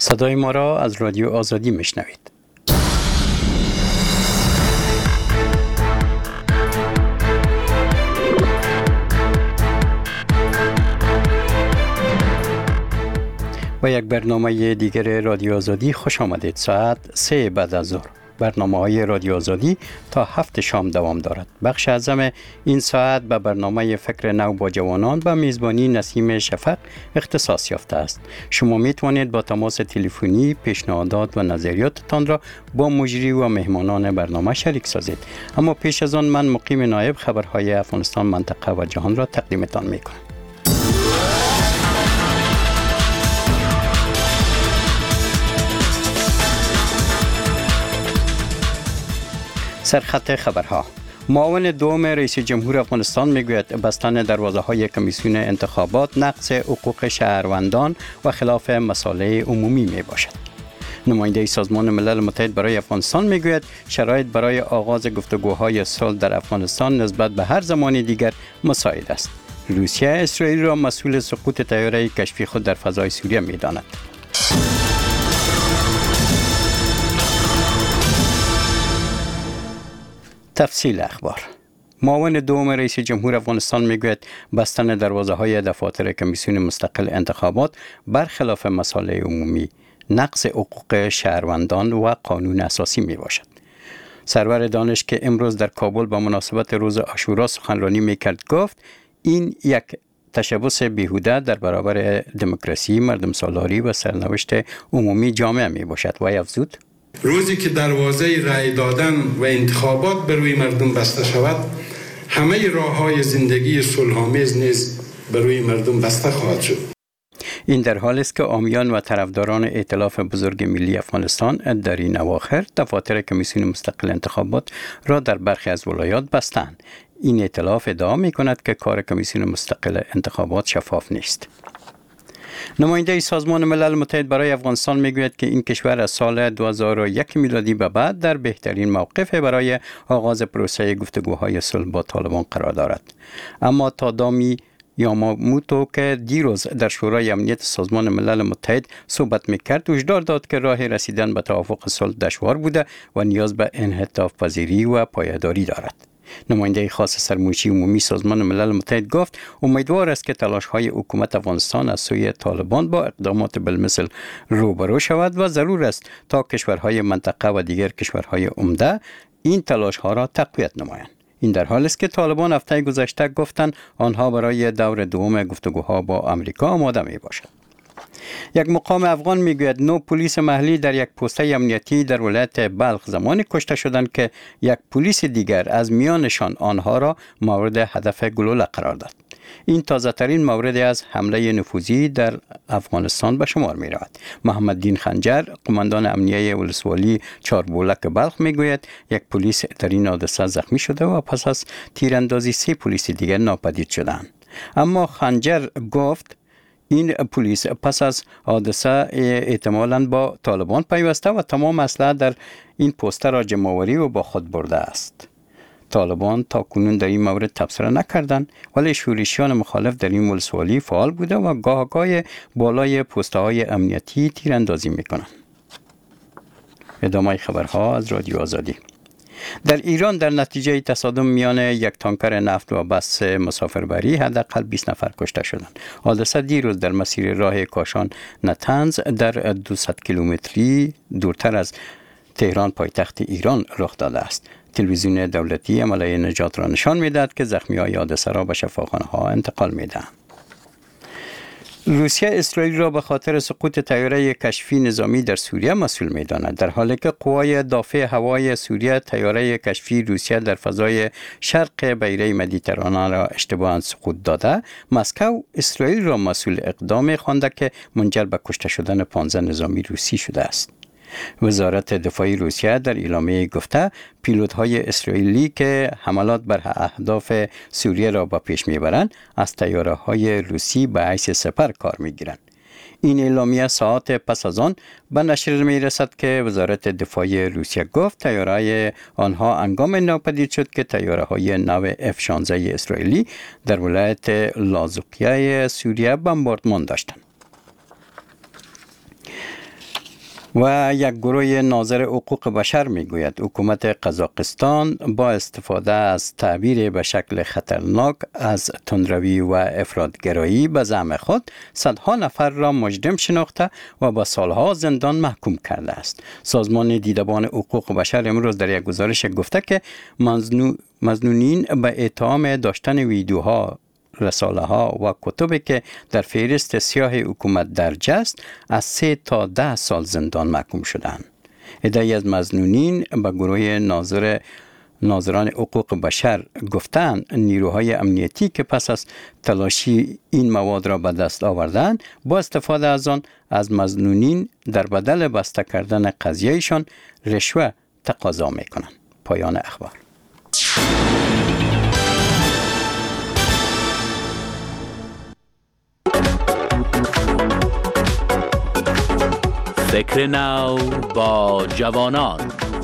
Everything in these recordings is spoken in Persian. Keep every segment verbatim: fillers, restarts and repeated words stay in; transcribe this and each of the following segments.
صدای ما را از رادیو آزادی میشنوید. با یک برنامه دیگر رادیو آزادی خوش آمدید. ساعت سه بعد از ظهر برنامه های رادیو آزادی تا هفت شام دوام دارد. بخش اعظم این ساعت به برنامه فکر نو با جوانان و میزبانی نسیم شفق اختصاص یافته است. شما می توانید با تماس تلفنی پیشنهادات و نظریاتتان را با مجری و مهمانان برنامه شریک سازید. اما پیش از آن من مقیم نایب خبرهای افغانستان، منطقه و جهان را تقدیمتان می کنم. سرخط خبرها. معاون دوم رئیس جمهور افغانستان میگوید بستن دروازه های کمیسیون انتخابات نقض حقوق شهروندان و خلاف مصالح عمومی می باشد. نماینده سازمان ملل متحد برای افغانستان میگوید شرایط برای آغاز گفتگوهای صلح در افغانستان نسبت به هر زمان دیگر مساعد است. روسیه اسرائیل را مسئول سقوط طیاره کشفی خود در فضای سوریه می‌داند. تفصیل اخبار. معاون دوم رئیس جمهور افغانستان میگوید بستن دروازه های دفاتر کمیسیون مستقل انتخابات برخلاف مصالح عمومی، نقض حقوق شهروندان و قانون اساسی می باشد. سرور دانش که امروز در کابل با مناسبت روز عاشورا سخنرانی میکرد گفت این یک تشبث بیهوده در برابر دموکراسی، مردم سالاری و سرنوشت عمومی جامعه می باشد و افزود روزی که دروازه رأی دادن و انتخابات بر روی مردم بسته شود، همه راه‌های زندگی صلح‌آمیز نیز بر روی مردم بسته خواهد شد. این در حالی است که عامیان و طرفداران ائتلاف بزرگ ملی افغانستان در این اواخر دفاتر کمیسیون مستقل انتخابات را در برخی از ولایات بستند. این ائتلاف ادعا می‌کند که کار کمیسیون مستقل انتخابات شفاف نیست. نماینده سازمان ملل متحد برای افغانستان میگوید که این کشور از سال دو هزار و یک میلادی به بعد در بهترین موقف برای آغاز پروسه گفتگوهای صلح با طالبان قرار دارد. اما تادامی یاماموتو که دیروز در شورای امنیت سازمان ملل متحد صحبت میکرد هشدار داد که راه رسیدن به توافق صلح دشوار بوده و نیاز به انعطاف پذیری و پایداری دارد. نماینده خاص سرمایه‌ای عمومی سازمان ملل متحد گفت امیدوار است که تلاش‌های حکومت افغانستان از سوی طالبان با اقدامات بالمثل روبرو شود و ضرور است تا کشورهای منطقه و دیگر کشورهای عمده این تلاش‌ها را تقویت نمایند. این در حالی است که طالبان هفته گذشته گفتند آنها برای دور دوم گفتگوها با آمریکا آماده میباشند. یک مقام افغان میگوید نو پلیس محلی در یک پست امنیتی در ولایت بلخ زمانی کشته شدند که یک پلیس دیگر از میانشان آنها را مورد هدف گلوله قرار داد. این تازه ترین مورد از حمله نفوذی در افغانستان به شمار می رود. محمد دین خنجر، قماندان امنیه ولسوالی چاربولک بلخ میگوید یک پلیس در این حادثه زخمی شده و پس از تیراندازی سه پلیس دیگر ناپدید شدند. اما خنجر گفت این پلیس پس از حادثه احتمالاً با طالبان پیوسته و تمام اسلحه در این پست را جمع‌آوری و با خود برده است. طالبان تا کنون در این مورد تبصره نکردند، ولی شورشیان مخالف در این ولسوالی فعال بوده و گاه گاه بالای پست‌های امنیتی تیراندازی می‌کنند. ادامه خبرها از رادیو آزادی. در ایران در نتیجه تصادم میان یک تانکر نفت و بس مسافربری حداقل بیست نفر کشته شدند. حادثه دیروز در مسیر راه کاشان نتنز در دویست کیلومتری دورتر از تهران پایتخت ایران رخ داده است. تلویزیون دولتی عملیه نجات را نشان می‌دهد که زخمی‌های حادثه را به شفاخانه‌ها انتقال می‌دهند. روسیه اسرائیل را به خاطر سقوط طیاره کشفی نظامی در سوریه مسئول می‌داند، در حالی که قوای دافع هوایی سوریه طیاره کشفی روسیه در فضای شرق بحیره مدیترانه را اشتباهاً سقوط داده. مسکو اسرائیل را مسئول اقدام خوانده که منجر به کشته شدن پانزده نظامی روسی شده است. وزارت دفاع روسیه در اعلامیه گفته پیلوت‌های اسرائیلی که حملات بر اهداف سوریه را به پیش میبرند از طیاره‌های روسی به حیث سپر کار میگیرند. این اعلامیه ساعت پس از آن به نشر میرسد که وزارت دفاع روسیه گفت طیاره‌های آنها هنگام ناپدید شد که طیاره‌های نو اف شانزده اسرائیلی در ولایت لازوقیه سوریه بمباردمان داشتند. و یک گروه ناظر حقوق بشر میگوید حکومت قزاقستان با استفاده از تعبیر به شکل خطرناک از تندروی و افراطگرایی به زعم خود صدها نفر را مجرم شناخته و به سالها زندان محکوم کرده است. سازمان دیدبان حقوق بشر امروز در یک گزارش گفته که مظنونین به اتهام داشتن ویدیوها، رساله ها و کتبی که در فهرست سیاه حکومت درج است از سه تا ده سال زندان محکوم شدند. عده‌ای از مظنونین به گروه ناظر ناظران حقوق بشر گفتند نیروهای امنیتی که پس از تلاشی این مواد را به دست آوردند با استفاده از آن از مظنونین در بدل بسته کردن قضیهشان رشوه تقاضا میکنند. پایان اخبار. فکر نو با جوانان.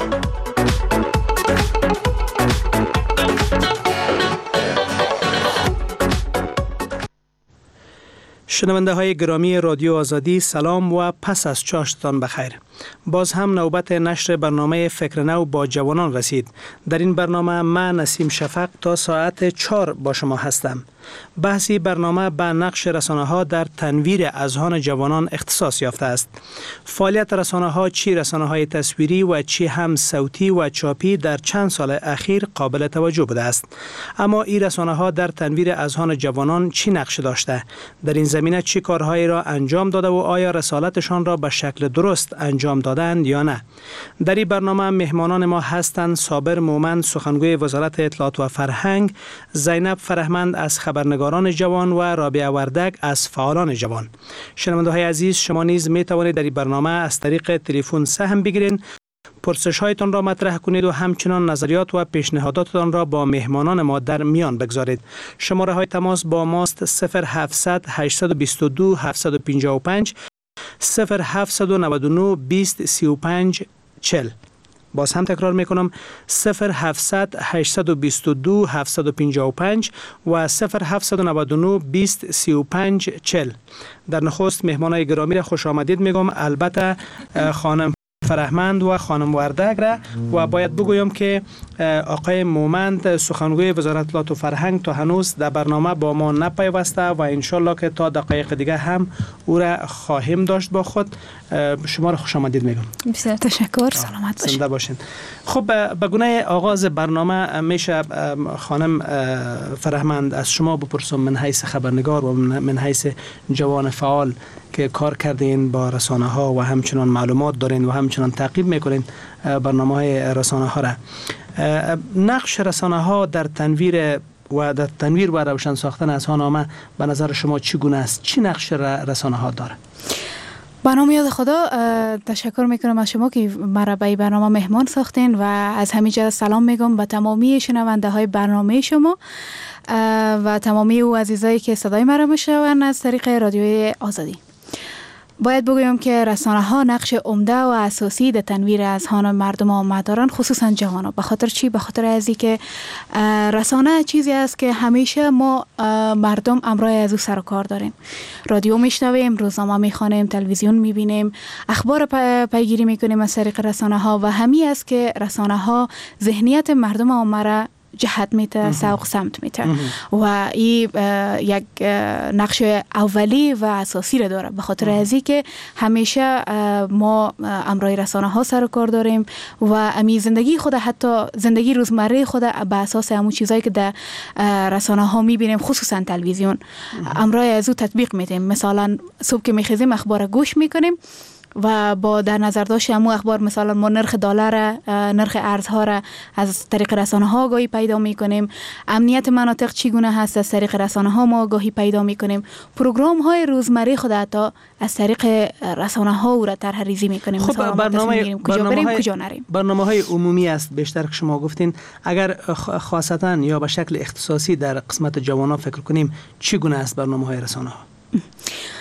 شنونده های گرامی رادیو آزادی، سلام و پس از چاشتان بخیر. باز هم نوبت نشر برنامه فکر نو با جوانان رسید. در این برنامه من نسیم شفق تا ساعت چهار با شما هستم. بحثی برنامه به نقش رسانه ها در تنویر اذهان جوانان اختصاص یافته است. فعالیت رسانه ها چی رسانه های تصویری و چی هم صوتی و چاپی در چند سال اخیر قابل توجه بوده است. اما این رسانه ها در تنویر اذهان جوانان چی نقش داشته؟ در این زمینه چی کارهایی را انجام داده و آیا رسالتشان را به شکل درست انجام دادند یا نه؟ در این برنامه مهمانان ما هستند صابر مومن، سخنگوی وزارت اطلاعات و فرهنگ، زینب فرهمند از خبرنگاران جوان و رابعه وردگ از فعالان جوان. شنونده‌های عزیز، شما نیز می توانید در این برنامه از طریق تلفن سهم بگیرید، پرسش هایتان را مطرح کنید و همچنان نظریات و پیشنهاداتتان را با مهمانان ما در میان بگذارید. شماره های تماس با ماست صفر هفتصد هشتصد و بیست و دو هفتصد و پنجاه و پنج، صفر هفتصد و نود و نه بیست سی و پنج چهل. باز هم تکرار میکنم صفر هفتصد هشتصد و بیست و دو هفتصد و پنجاه و پنج و صفر هفتصد و نود و نه بیست سی و پنج چهل. در نخست مهمانای گرامی را خوش آمدید میگم، البته خانم فرهمند و خانم وردگ را، و باید بگویم که آقای مومند سخنگوی وزارت اطلاعات و فرهنگ تا هنوز در برنامه با ما نپیوسته و انشالله که تا دقایق دیگه هم او را خواهیم داشت با خود. شما را خوش آمدید میگم. بسیار تشکر، سلامت باشید. زنده باشین. خب به گونه آغاز برنامه میشه خانم فرهمند از شما بپرسم، من حیث خبرنگار و من حیث جوان فعال که کار کردین با رسانه ها و همچنان معلومات دارین و همچنان تعقیب میکنین برنامه های رسانه ها را، نقش رسانه ها در تنویر و در تنویر و روشن ساختن اذهان عامه به نظر شما چگونه است؟ چی نقش رسانه ها داره؟ با نام یاد خدا تشکر میکنم از شما که مرا به برنامه مهمان ساختین و از همینجا سلام میگم به تمامی شنونده های برنامه شما و تمامی او عزیزایی که صدای مرا میشنوند از طریق رادیوی آزادی. باید بگویم که رسانه ها نقش عمده و اساسی در تنویر اذهان مردم عامه دارند، خصوصا جوانان. به خاطر چی؟ به خاطر از اینکه رسانه چیزی است که همیشه ما مردم امرای از او سر و کار داریم. رادیو میشنویم، روزنامه میخوانیم، تلویزیون میبینیم، اخبار پیگیری میکنیم از طریق رسانه ها و همین است که رسانه ها ذهنیت مردم عامه را جهت میته، سوق سمت میته و این یک نقش اولی و اساسی را داره. به خاطر ازی که همیشه ما امرای رسانه ها سر و کار داریم و امی زندگی خود، حتی زندگی روزمره خود به اساس همون چیزایی که در رسانه ها میبینیم، خصوصا تلویزیون، امرای از او تطبیق میتیم. مثلا صبح که میخیزیم اخبار گوش میکنیم و با در نظر داشت همون اخبار، مثلا ما نرخ دلار، نرخ ارزها را از طریق رسانه ها آگاهی پیدا می کنیم، امنیت مناطق چگونه هست از طریق رسانه ها ما آگاهی پیدا می کنیم، پروگرام های روزمره خود حتی از طریق رسانه ها او را طرح ریزی می کنیم. خب برنامه کجا بریم کجا نریم. برنامه های عمومی است بیشتر که شما گفتین. اگر خاصتا یا به شکل اختصاصی در قسمت جوانان فکر کنیم، چگونه است برنامه های رسانه ها؟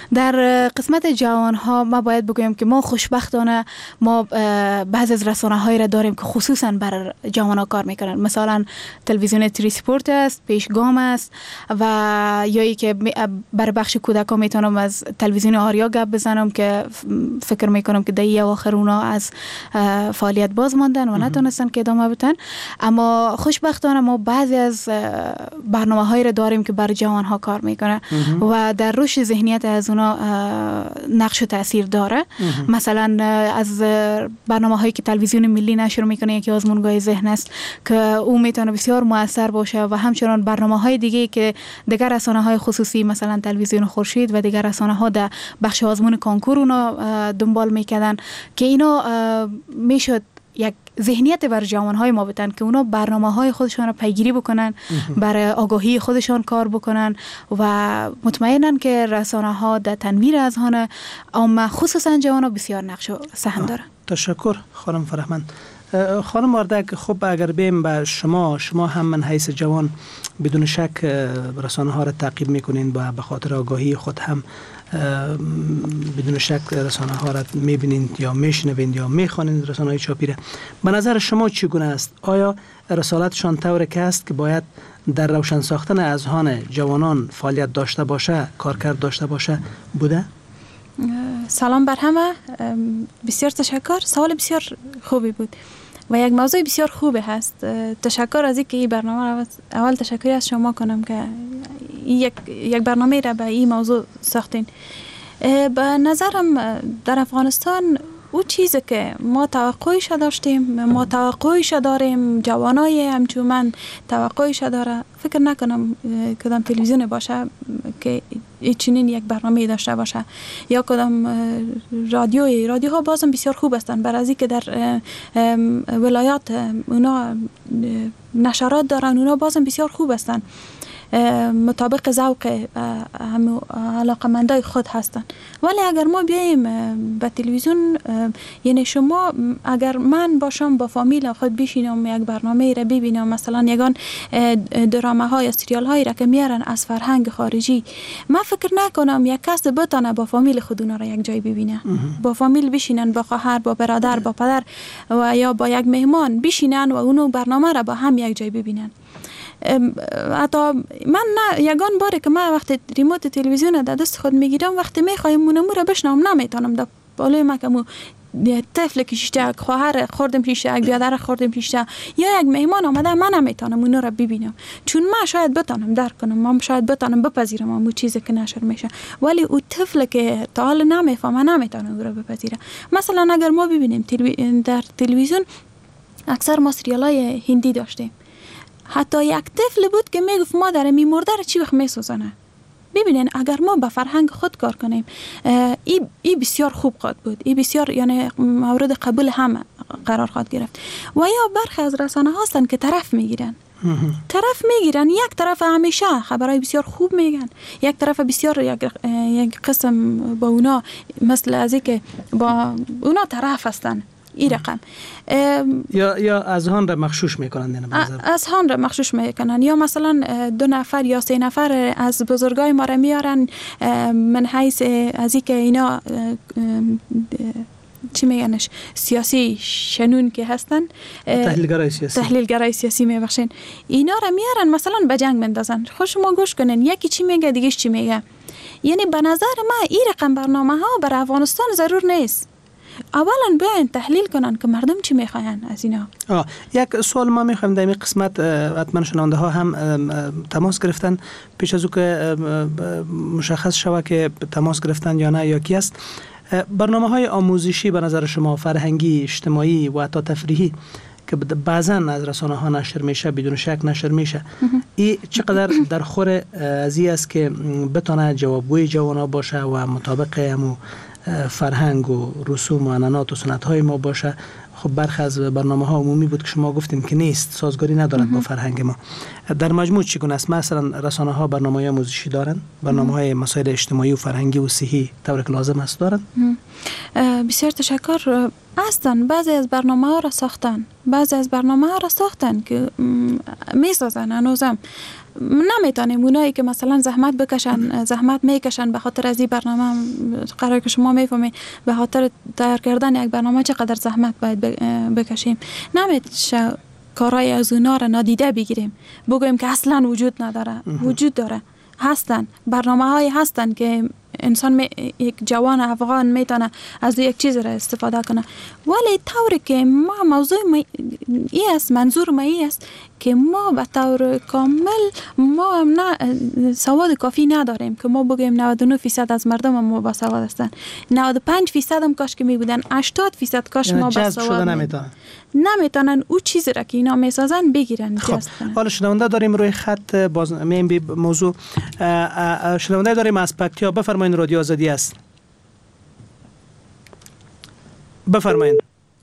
در قسمت جوان ها ما باید بگویم که ما خوشبختانه ما بعضی از رسانه هایی را داریم که خصوصا بر جوان ها کار میکنن. مثلا تلویزیون تری سپورت است، پیشگام است و یا ای که بر بخش کودکان میتونم از تلویزیون آریا گپ بزنم که فکر میکنم که دهه اواخر اونا از فعالیت باز ماندن و نتونستن که ادامه بدن. اما خوشبختانه ما بعضی از برنامه هایی را داریم که بر جوان ها کار میکنه و در رشد ذهنیت از اونا نقش و تاثیر داره. مثلا از برنامه هایی که تلویزیون ملی نشر میکنه یکی آزمونگاه ذهن است که او میتونه بسیار موثر باشه و همچنان برنامه های دیگه که دیگر رسانه های خصوصی مثلا تلویزیون خورشید و دیگر رسانه ها در بخش آزمون کنکور اونا دنبال میکردن که اینا میشد یک ذهنیت بر جوانهای ما بدن که اونا برنامه های خودشان رو پیگیری بکنن، برای آگاهی خودشان کار بکنن و مطمئنن که رسانه ها در تنویر اذهان عامه خصوصا جوان ها بسیار نقش و سهم داره. تشکر خانم فرهمند. خانم وردک، خب اگر بیم به شما شما هم من حیث جوان بدون شک رسانه ها را تعقیب میکنین و به خاطر آگاهی خود هم بدون شک رسانه ها را میبینین یا میشنوین یا میخوانین رسانه های چاپی را. به نظر شما چگونه است؟ آیا رسالتشان طور که است که باید در روشن ساختن اذهان جوانان فعالیت داشته باشه، کارکرد داشته باشه بوده؟ سلام بر همه، بسیار تشکر. سوال بسیار خوبی بود و یک موضوع بسیار خوبی هست. تشکر از اینکه این برنامه را اول تشکری از شما کنم که یک یک برنامه را به این موضوع ساختین. به نظرم در افغانستان او چیزی که ما توقعش داشتیم، ما توقعش داریم، جوانای همچون من توقعش داره، فکر نکنم کدام تلویزیون باشه که چنین یک برنامه داشته باشه یا کدام رادیوی. رادیوها بازم بسیار خوب هستند برای از اینکه در ولایات اونا نشرات دارن، اونا بازم بسیار خوب هستند، مطابق ذوق هم علاقمندای خود هستند. ولی اگر ما بیاییم به تلویزیون، یعنی شما اگر من باشم با فامیل خود بشینم یک برنامه را ببینم، مثلا یگان درامه های سریال هایی را که میارن از فرهنگ خارجی، من فکر نکنم یک کس بتانه با فامیل خود اونا را یک جای ببینه. با فامیل بشینن، با خواهر، با برادر، با پدر و یا با یک مهمان بشینن و اونو برنامه را با هم یک جای ببینن. حتی من نه یگان باره که من وقتی ریموت تلویزیون در دست خود میگیرم، وقتی میخوایم مونمو را بشنم نمیتونم در بالای من که مو طفل کشیشته، خواهر خوردم پیشته، یک بیادر خوردم پیشته یا یک مهمان آمده، من نمیتونم اونو را ببینم، چون من شاید بتانم درک کنم، من شاید بتانم بپذیرم اون چیزی که نشر میشه، ولی او طفل که تا حال نمیفهمه نمیتونه اون را بپذیره. مثلا اگر ما ببینیم تلوی... در تلویزیون اکثر ما سریالای هندی داشتیم، حتی یک طفل بود که میگفت مادر می مرده را چی وقت میسوزانه. ببینین اگر ما به فرهنگ خود کار کنیم، ای, ای بسیار خوب خواهد بود، ای بسیار یعنی مورد قبول همه قرار خواهد گرفت. و یا برخی از رسانه هستند که طرف میگیرن طرف میگیرن یک طرف همیشه خبرهای بسیار خوب میگن، یک طرف بسیار یک, یک قسم با اونا مثل از که با اونا طرف هستن این رقم یا یا اذهان را مغشوش میکنن، اذهان را مغشوش میکنن، یا مثلا دو نفر یا سه نفر از بزرگای ما را میارن من حیث از اینکه اینا چی میگنش سیاسی شنون که هستن، تحلیلگرای سیاسی تحلیلگرای سیاسی میبخشین، اینا را میارن مثلا به جنگ بندازن. خوش شما گوش کنین یکی چی میگه دیگهش چی میگه. یعنی به نظر من این رقم برنامه ها برای افغانستان ضرور نیست. اولا بیاین تحلیل کنن که مردم چی میخواین از اینا. آه. یک سوال ما میخوایم در این قسمت، حتما شنونده ها هم تماس گرفتن پیش از او که مشخص شود که تماس گرفتن یا نه یا کی است. برنامه های آموزشی به نظر شما، فرهنگی، اجتماعی و حتی تفریحی که بعضا از رسانه ها نشر میشه، بدون شک نشر میشه، این چقدر در خور از این است که بتونه جوابگوی جوانا باشه و مطابق همو فرهنگ و رسوم و عنعنات و سنت های ما باشه؟ خب برخی از برنامه ها عمومی بود که شما گفتین که نیست، سازگاری ندارد با فرهنگ ما. در مجموع چگونه است؟ مثلا رسانه ها برنامه های آموزشی دارن، برنامه های مسائل اجتماعی و فرهنگی و صحی طور که لازم است دارن؟ بسیار تشکر. اصلا بعضی از برنامه ها را ساختن، بعضی از برنامه ها را ساختن که می سازن هنوزم. نمیتونیم اونایی که مثلا زحمت بکشن زحمت میکشن به خاطر از این برنامه، قرار که شما میفهمید به خاطر تیار کردن یک برنامه چقدر زحمت باید بکشیم، نمیشه کارهای از اونا را نادیده بگیریم بگوییم که اصلا وجود نداره. وجود داره، هستن برنامه های هستن که انسان می، یک جوان افغان میتونه از یک چیز را استفاده کنه، ولی طوری که ما موضوع ما ای است، منظور ما ای است که ما به طور کامل ما هم نه سواد کافی نداریم که ما بگیم نود و نه درصد از مردم ما با سواد هستن، نود و پنج درصد هم کاش که می بودن، هشتاد درصد کاش ما با سواد نمیتونن نمیتونن او چیزی را که اینا میسازن بگیرن. خب حالا شنونده داریم روی خط، باز میم بی موضوع شنونده داریم از پکتیا. بفرمایید، رادیو آزادی است. بفرمایید.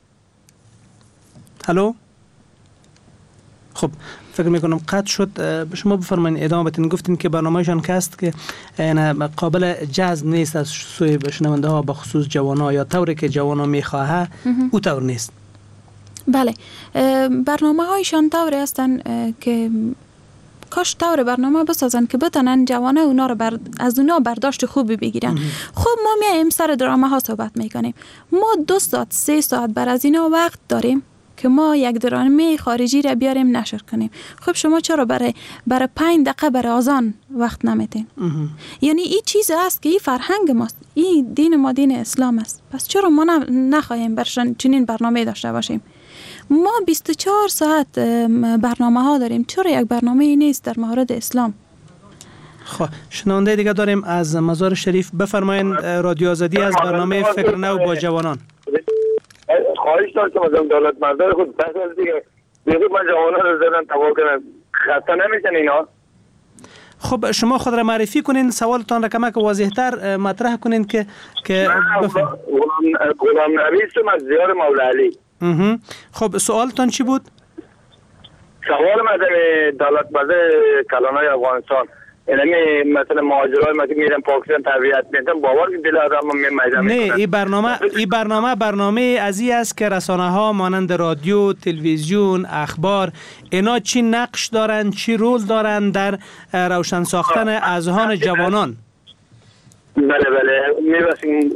هلو. خب فکر میکنم قطع شد. شما بفرمایید ادامه بدین. گفتین که برنامه‌شان که است که قابل جذب نیست از سوی شنونده ها، به خصوص جوان‌ها، یا طوری که جوان‌ها میخواه او طور نیست. بله، برنامه هایشان طوری هستن که کاش طور برنامه بسازن که بتونن جوانه اونا رو بر... از اونا برداشت خوبی بگیرن. خب ما میایم سر درامه ها صحبت میکنیم، ما دو ساعت سه ساعت بر از اینا وقت داریم که ما یک درامه خارجی را بیاریم نشر کنیم. خب شما چرا برای برای پنج دقیقه برای آذان وقت نمیتین؟ یعنی این چیز است که این فرهنگ ماست، این دین ما دین اسلام است، پس چرا ما نخواهیم برشان چنین برنامه داشته باشیم؟ ما بیست و چهار ساعت برنامه ها داریم، چرا یک برنامه نیست در مورد اسلام؟ خب شنونده دیگه داریم از مزار شریف. بفرمایید، رادیو آزادی از برنامه فکر نو با جوانان. خواهش داشتم از دولت مردار خود پس از دیگه دیگه من جوانان رو زدن تباه کنن، خسته نمیشن اینا. خب شما خود را معرفی کنین، سوالتان را کمک واضح‌تر مطرح کنین که که غلام غلام نبیستم از دیار مولا علی. خب سوالتان چی بود؟ سوال من دولت مردار کلانای افغانستان، یعنی مثلا مهاجرای ما که میرن پاکستان تربیت میشن، باور که دل آدم میمیزه. نه، این برنامه این برنامه برنامه ازی است که رسانه ها مانند رادیو، تلویزیون، اخبار اینا چی نقش دارن، چی رول دارن در روشن ساختن اذهان جوانان؟ بله بله میبسیم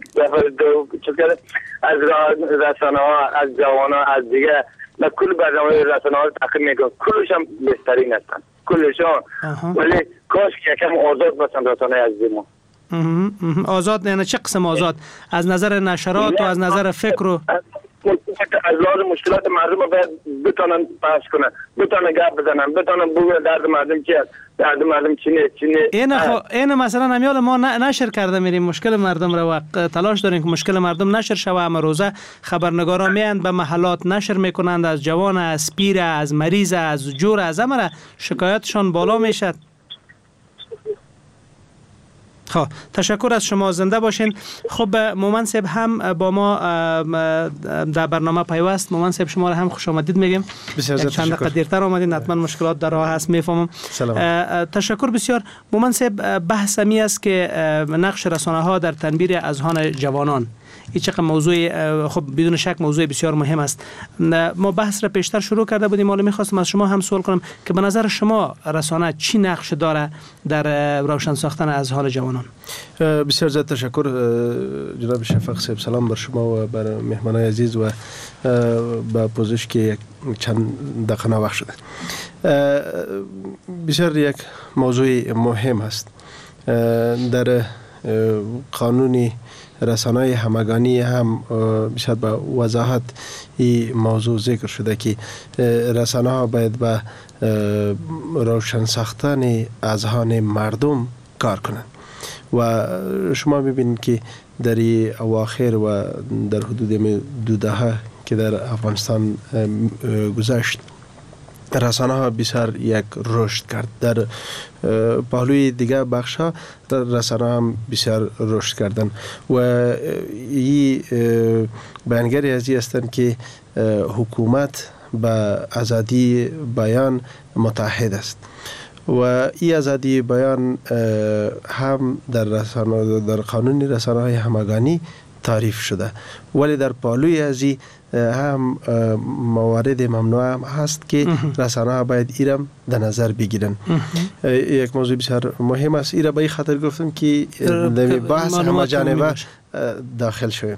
چون از رسانه ها، از جوان ها، از دیگه و کل برنامه رسانه ها رو تقیم میکنم، کلش هم بهترین هستن کلشان، ولی کاش که یکم آزاد باشن رسانه از ما. آزاد یعنی چه قسم آزاد؟ از نظر نشرات و از نظر فکر و از لحاظ مشکلات مردم رو بتونن پخش کنن، بتونن گپ بزنن، بتونن بگن درد مردم چیه، درد مردم چی نیست چی نیست. این خو... این مثلا امیال ما نشر کرده میریم مشکل مردم رو و تلاش داریم که مشکل مردم نشر شوه، اما روزه خبرنگارا میاند به محلات نشر میکنند، از جوان، از پیر، از مریض، از جور، از امر شکایتشان بالا میشد. خب تشکر از شما، زنده باشین. خب مومن صاحب هم با ما در برنامه پیوست. مومن صاحب شما را هم خوش آمدید میگیم. بسیار چند دقیقه دیرتر آمدین، حتما مشکلات در راه هست میفهمم. تشکر بسیار. مومن صاحب بحث می است که نقش رسانه ها در تنبیر اذهان جوانان، این چقدر موضوع خب بدون شک موضوع بسیار مهم است. ما بحث را پیشتر شروع کرده بودیم، حالا میخواستم از شما هم سوال کنم که به نظر شما رسانه چی نقش داره در روشن ساختن اذهان جوانان؟ بسیار زیاد تشکر جناب شفق صاحب، سلام بر شما و بر مهمانای عزیز و با پوزش که چند دقیقه وقت شده. بسیار یک موضوع مهم است. در قانونی رسانه‌های همگانی هم بسیار با وضاحت این موضوع ذکر شده که رسانه ها باید به روشن ساختن اذهان مردم کار کنند و شما ببینید که در اواخر و در حدود دو دهه که در افغانستان گذشت رسانه ها بسیار یک رشد کرد. در پهلوی دیگه بخش ها رسانه هم بسیار رشد کردن و این بیانگری از این هستند که حکومت به آزادی بیان متحد است و این آزادی بیان هم در رسانه در قانون رسانه های همگانی تعریف شده، ولی در پالوی ازی هم موارد ممنوع هم هست که رسانه ها باید ایرم در نظر بگیرن. یک موضوع بسیار مهم است، ایرم به این خاطر گفتم که در بحث همه جانبه داخل شویم.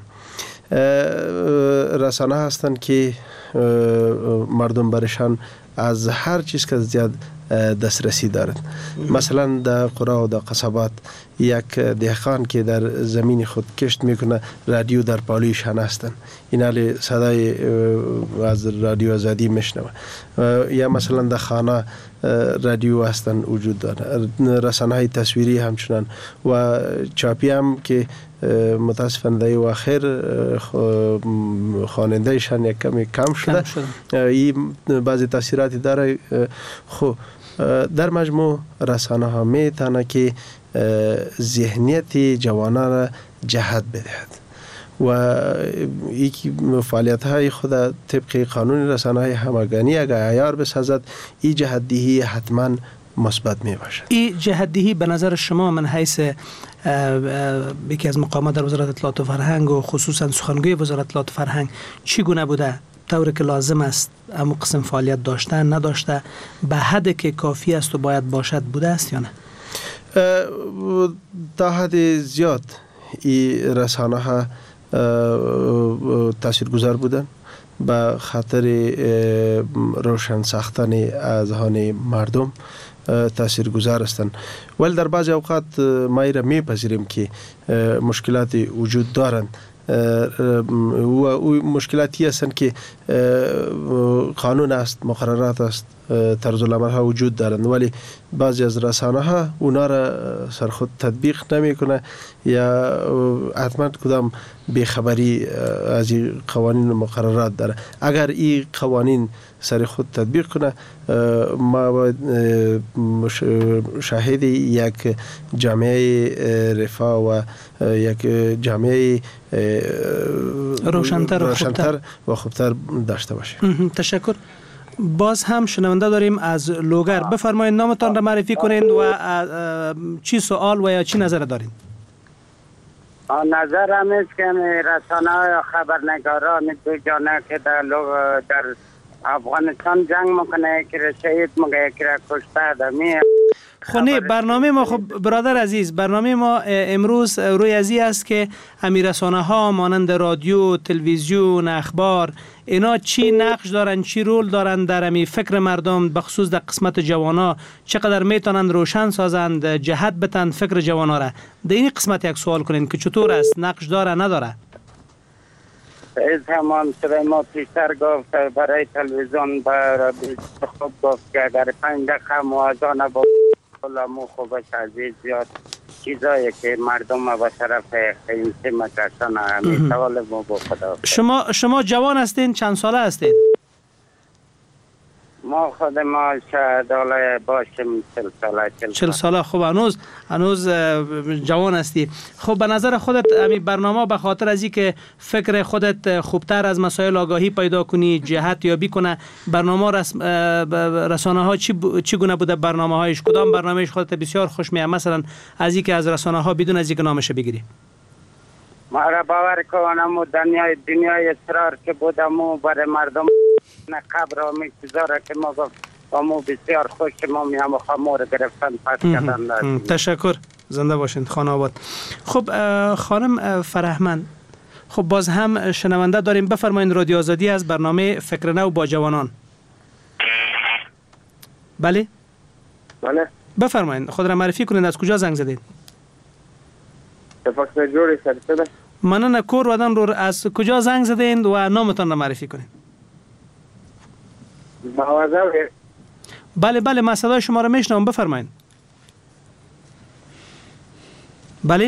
رسانه هستند که مردم برشان از هر چیز که زیاد دسترسی دارد. مثلا در قرا و در قصبات یک دهقان که در زمین خود کشت میکنه رادیو در پالویشان هستند، این حال صدای از رادیو آزادی میشنوه. یا مثلا در خانه رادیو هستند وجود داره، رسانه های تصویری همچنان و چاپی هم که متاسفانه در و آخر خوانندهشان یک کمی کم شده. این بعضی تاثیراتی داره. خب در مجموع رسانه ها میتونه که ذهنیت جوانان را جهت بدهد و یکی فعالیت های خود طبق قانون رسانه های همگانی اگر عیار بسازد، این جهت‌دهی حتما مثبت می باشد. این جهت‌دهی به نظر شما من حیث یکی از مقامات در وزارت اطلاعات و فرهنگ و خصوصا سخنگوی وزارت اطلاعات و فرهنگ چگونه بوده؟ طوری که لازم است اما قسم فعالیت داشتن نداشته، به حدی که کافی است و باید باشد بوده است یا نه؟ تا حد زیاد این رسانه ها تاثیرگذار بودن به خاطر روشن ساختن اذهان مردم تاثیرگذار هستند، ولی در بعضی اوقات ما ایره میپذیریم که مشکلات وجود دارند و مشکلاتی هستند که قانون است، مقررات است، طرز العمل ها وجود دارند، ولی بعضی از رسانه ها اونا را سر خود تطبیق نمیکنه یا حتما کدام بیخبری از این قوانین و مقررات داره. اگر این قوانین سر خود تطبیق کنه، ما باید شاهد یک جامعه رفاه و یک جامعه روشن‌تر و خوبتر و خوبتر داشته باشیم. تشکر. باز هم شنونده داریم از لوگر. بفرمایید نامتان را معرفی کنید و چی سوال و یا چی نظر دارید؟ نظرم است که رسانه های خبرنگاران دو جانه که در, در افغانستان جنگ میکنه، که شهید میگه که کشته دمی. خونه برنامه ما خب برادر عزیز، برنامه ما امروز روی ازی است که همی رسانه ها مانند رادیو، تلویزیون، اخبار اینا چی نقش دارن، چی رول دارن در همی فکر مردم، بخصوص در قسمت جوانا چقدر میتونن روشن سازند، جهت بتن فکر جوانا را. در این قسمت یک سوال کنین که چطور است، نقش داره نداره؟ از همان سلیما پیشتر گفت برای تلویزیون برای خوب گفت که اگر پنج دقیقه موازانه با علمو خوبش عزیز زیاد چیزایی که مردم به طرف این سمت رسانه همی سوال مو با خدا. شما شما جوان هستین، چند ساله هستین؟ ما خود ما شاید باشیم چل ساله. چل ساله. خب هنوز هنوز جوان هستی. خب به نظر خودت امی برنامه به خاطر از اینکه فکر خودت خوبتر از مسائل آگاهی پیدا کنی، جهت یابی کنه، برنامه رسم رسانه ها چی چی گونه بوده؟ برنامه هایش کدام برنامهش خودت بسیار خوش میاد مثلا از اینکه از رسانه ها بدون از اینکه نامش بگیری؟ ما را باور کنم و دنیای دنیای اصرار که بودم و برای مردم نقب را میگذاره که ما گفت امو بسیار خوش ما میام و خمور گرفتن پس کردن. تشکر، زنده باشین خانه آباد. خب خانم فرهمند، خب باز هم شنونده داریم. بفرمایید رادیو آزادی از برنامه فکر نو با جوانان. بله بله بفرمایید، خود را معرفی کنید، از کجا زنگ زدید؟ فقط جوری سرسده منن کور ودن رو از کجا زنگ زدید و نامتان را معرفی کنید؟ مغازه. بله بله ما صدای شما را میشنوم، بفرمایید. بله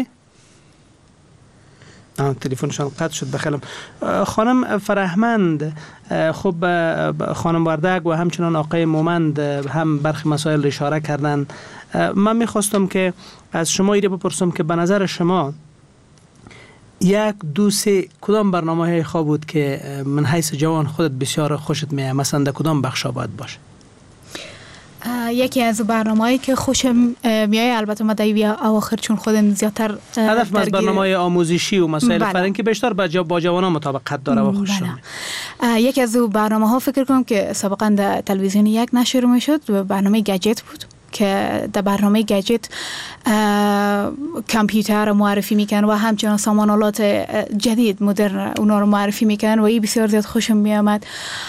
آه تلفنشان قطع شد. بخیرم خانم فرهمند، خب خانم وردک و همچنان آقای مومند هم برخی مسائل اشاره کردن. من میخواستم که از شما ایره بپرسم که به نظر شما یک دو سه کدام برنامه های خواب بود که من حیث جوان خودت بسیار خوشت میاد، مثلا در کدام بخشا باید باشه؟ یکی از برنامه‌ای که خوشم میاد، البته ما در اواخر چون خودم زیادتر هدف از برنامه‌های آموزشی و مسائل فرهنگی بیشتر با جوانان مطابقت داره و خوشم. یکی از برنامه‌ها فکر کنم که سابقا در تلویزیون یک نشر میشد، برنامه گجت بود که در برنامه گجت کامپیوتر معرفی میکن و همچنان سامانالات جدید مدرن اونا رو معرفی میکن و این بسیار زیاد خوشم میامد.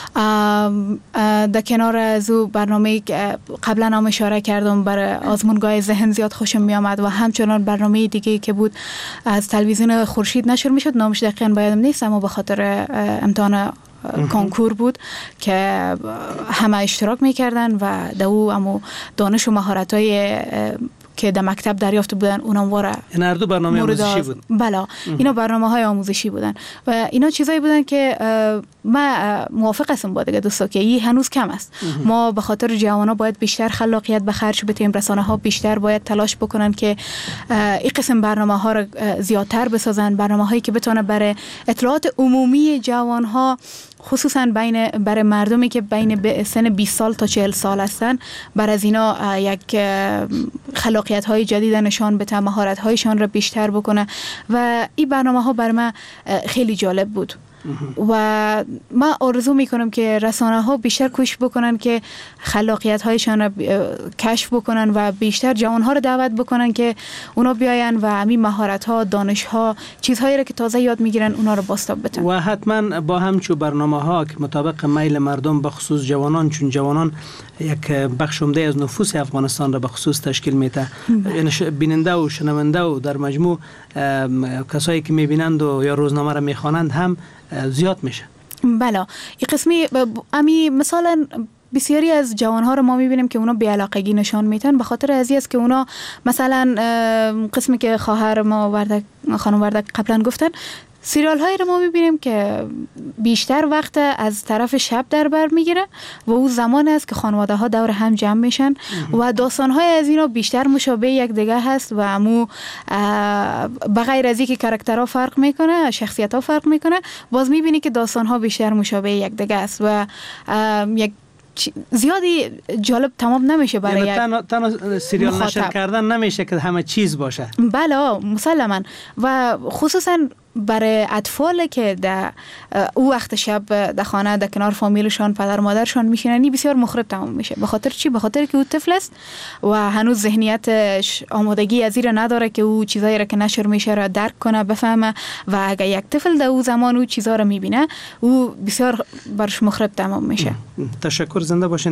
در کنار از او برنامه قبلا هم اشاره کردم برای آزمونگاه ذهن زیاد خوشم میامد و همچنان برنامه دیگه که بود از تلویزیون خورشید نشر میشد، نامش دقیقاً بیادم نیست اما به خاطر امتحان کنکور بود که همه اشتراک میکردن و در او امو دانش و مهارت‌های که در مکتب دریافت بودن اونم واره این هر دو برنامه آموزشی بود. بله اینا برنامه های آموزشی بودن و اینا چیزایی بودن که ما موافق هستم با دیگه دوستا که این هنوز کم است. ما به خاطر جوانا باید بیشتر خلاقیت به خرج بدیم، رسانه ها بیشتر باید تلاش بکنن که این قسم برنامه ها رو زیادتر بسازن، برنامه هایی که بتونه برای اطلاعات عمومی جوان ها خصوصا بین برای مردمی که بین سن بیست سال تا چهل سال هستن، بر از اینا یک خلاقیت های جدید نشان بده، مهارت هایشان را بیشتر بکنه و این برنامه ها بر من خیلی جالب بود و ما آرزو میکنم که رسانه ها بیشتر کوشش بکنن که خلاقیت هایشان را کشف بکنن و بیشتر جوان ها را دعوت بکنن که اونا بیاین و همین مهارت ها، دانش ها، چیزهایی را که تازه یاد میگیرن اونا را بازتاب بدن. و حتما با همچو برنامه ها که مطابق میل مردم به خصوص جوانان، چون جوانان یک بخش عمده از نفوس افغانستان را به خصوص تشکیل میده، یعنی بیننده و شنونده و در مجموع کسایی که میبینند و یا روزنامه را میخوانند هم زیاد میشه. بله این قسمی امی مثلا بسیاری از جوانها رو ما میبینیم که اونا بی‌علاقگی نشان میتن به خاطر ازی است که اونا مثلا قسمی که خواهر ما وردک خانم وردک قبلا گفتن، سریال هایی رو ما میبینیم که بیشتر وقت از طرف شب در بر میگیره و او زمان است که خانواده ها دور هم جمع میشن و داستان های از اینا بیشتر مشابه یک دیگه هست و امو بغیر از اینکه کاراکترها فرق میکنه، شخصیت ها فرق میکنه، باز میبینی که داستان ها بیشتر مشابه یک دیگه است و یک زیادی جالب تمام نمیشه برای یک تنها تنها سریال مخاطب. نشر کردن نمیشه که همه چیز باشه. بله مسلما و خصوصا برای اطفال که در او وقت شب در خانه در کنار فامیلشان پدر مادرشان میشینن بسیار مخرب تمام میشه. به خاطر چی؟ به خاطر که او طفل است و هنوز ذهنیتش آمادگی از این نداره که او چیزایی را که نشر میشه را درک کنه، بفهمه و اگر یک طفل در او زمان او چیزا را میبینه او بسیار برش مخرب تمام میشه. تشکر، زنده باشین.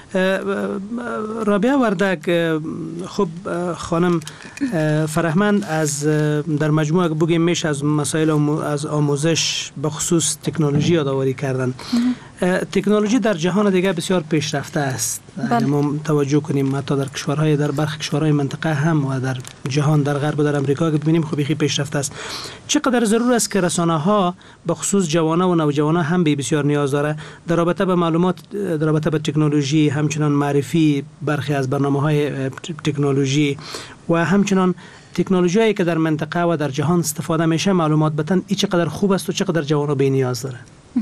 رابعه وردک، خب خانم فرهمند از در مجموعه بگیم میشه از مسائل از آموزش به خصوص تکنولوژی یادآوری کردن. تکنولوژی در جهان دیگه بسیار پیشرفته است. اگه ما توجه کنیم حتی در کشورهای در برخی کشورهای منطقه هم و در جهان در غرب و در امریکا که ببینیم خب خیلی پیشرفته است. چقدر ضرور است که رسانه ها به خصوص جوانان و نوجوانان هم به بسیار نیاز داره در رابطه به معلومات، در رابطه به تکنولوژی، همچنان معرفی برخی از برنامه‌های تکنولوژی و همچنان تکنولوژی هایی که در منطقه و در جهان استفاده میشه معلومات بتن، این چقدر خوب است و چقدر جوانان به نیاز داره.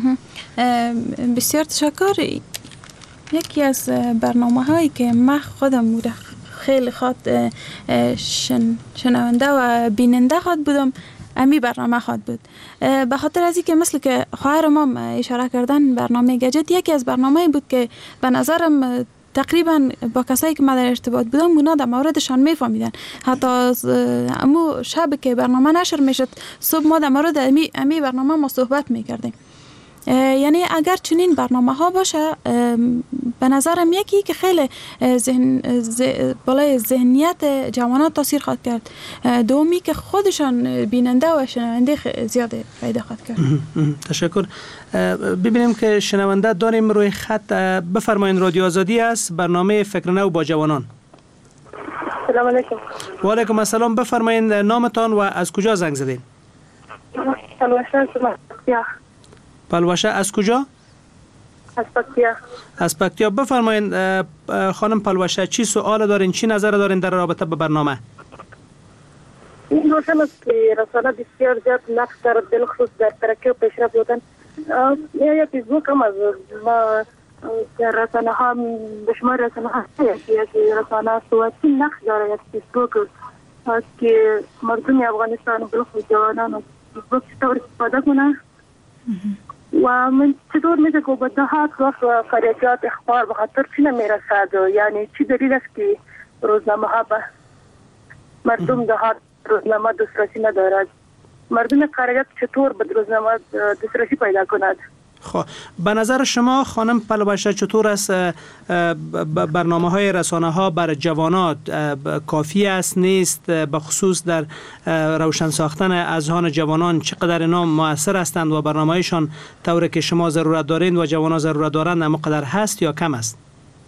بسیار تشکر. یکی از برنامه هایی که من خودم بوده خیلی خواد شن شنونده و بیننده خواد بودم امی برنامه خواد بود، به خاطر از اینکه مثل که خواهر ما اشاره کردن برنامه گجت یکی از برنامه‌ای بود که به نظرم تقریبا با کسایی که من در ارتباط بودم اونا در موردشان میفهمیدن. حتی امو شب که برنامه نشر میشد صبح ما در مورد امی, امی برنامه ما صحبت میکردیم. یعنی اگر چنین برنامه ها باشه به نظرم یکی که خیلی ذهن بالای ذهنیت جوانان تاثیر خواهد کرد، دومی که خودشان بیننده و شنونده زیاد پیدا خواهد کرد. تشکر. ببینیم که شنونده داریم روی خط. بفرمایید، رادیو آزادی است، برنامه فکر نو با جوانان. سلام علیکم. و علیکم السلام. بفرمایید نامتان و از کجا زنگ زدین؟ پلوشه پکتیا. پلوشه از کجا؟ از پکتیا. از پکتیا. بفرمایید خانم پلوشه، چی سوال دارین، چی نظر دارین در رابطه با برنامه؟ این روشن است که رسانه بسیار زیاد نقش دارد، بالخصوص در ترقی و پیشرفت بودن. یا یا فیسبوک هم از ما رسانه ها به شما رسانه ها که رسانه صوتی نقش داره از فیسبوک که مردم افغانستان بلخصوص جوانان از فیسبوک چطور استفاده کنه و من چطور میگه که به دهات و فریادات اخبار به خاطر چی نمیرسد یعنی چی دلیل است که روزنامه ها به مردم دهات روزنامه دسترسی ندارد مردم قریات چطور به روزنامه دسترسی پیدا کند خب به نظر شما خانم پلوبشته چطور است برنامه های رسانه ها بر جوانات کافی است نیست به خصوص در روشن ساختن اذهان جوانان چقدر اینا مؤثر هستند و برنامه‌هایشان طوری که شما ضرورت دارین و جوانان ضرورت دارند اما قدر هست یا کم است؟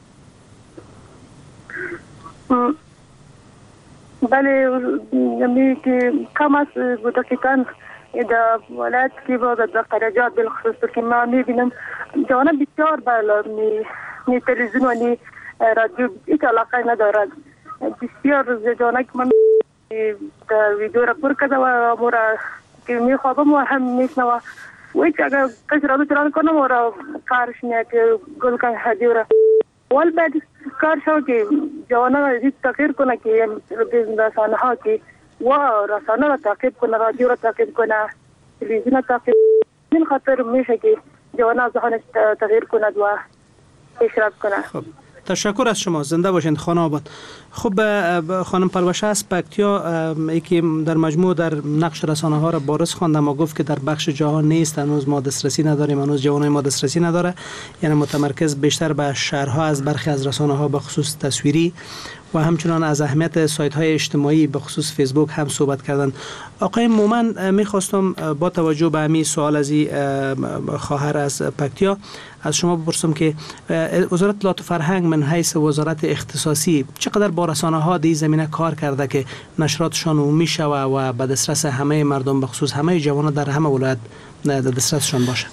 بله یعنی که کم است دقیقاً در ولایت که با در قریات بالخصوص که ما میبینم جوانان بسیار بالا نی تلویزیون و نی رادیو هیچ علاقه ندارد بسیار جوانان که من در ویدیو را پر کرده و مورا که میخوابم و هم میشنوم و هیچ اگر کسی را بتران کنم و را کارش نه که گل کن هدیو را ولی بعد کار شو که جوانان هیچ تغییر کنه که رسانه ها که و رسانه را تعقیب کنه رادیو را تعقیب کنه تلویزیون را تعقیب این خاطر میشه که جوانان ذهنش تغییر کند و پیشرفت کنه. خب تشکر از شما زنده باشید خانم آباد. خب خانم پلوبشته از پکتیا یکی در مجموع در نقش رسانه ها را بارز خواند ما گفت که در بخش جهان نیست هنوز ما دسترسی نداریم هنوز جوانای ما دسترسی نداره یعنی متمرکز بیشتر به شهرها از برخی از رسانه ها به خصوص تصویری و همچنان از اهمیت سایت های اجتماعی به خصوص فیسبوک هم صحبت کردن. آقای مومن میخواستم با توجه به همین سوال از خواهر از پکتیا از شما بپرسم که وزارت اطلاعات و فرهنگ من حیث وزارت اختصاصی چقدر با رسانه ها در زمینه کار کرده که نشراتشان عمومی شوه و به دسترس همه مردم به خصوص همه جوانان در همه ولایت در دسترسشان باشه؟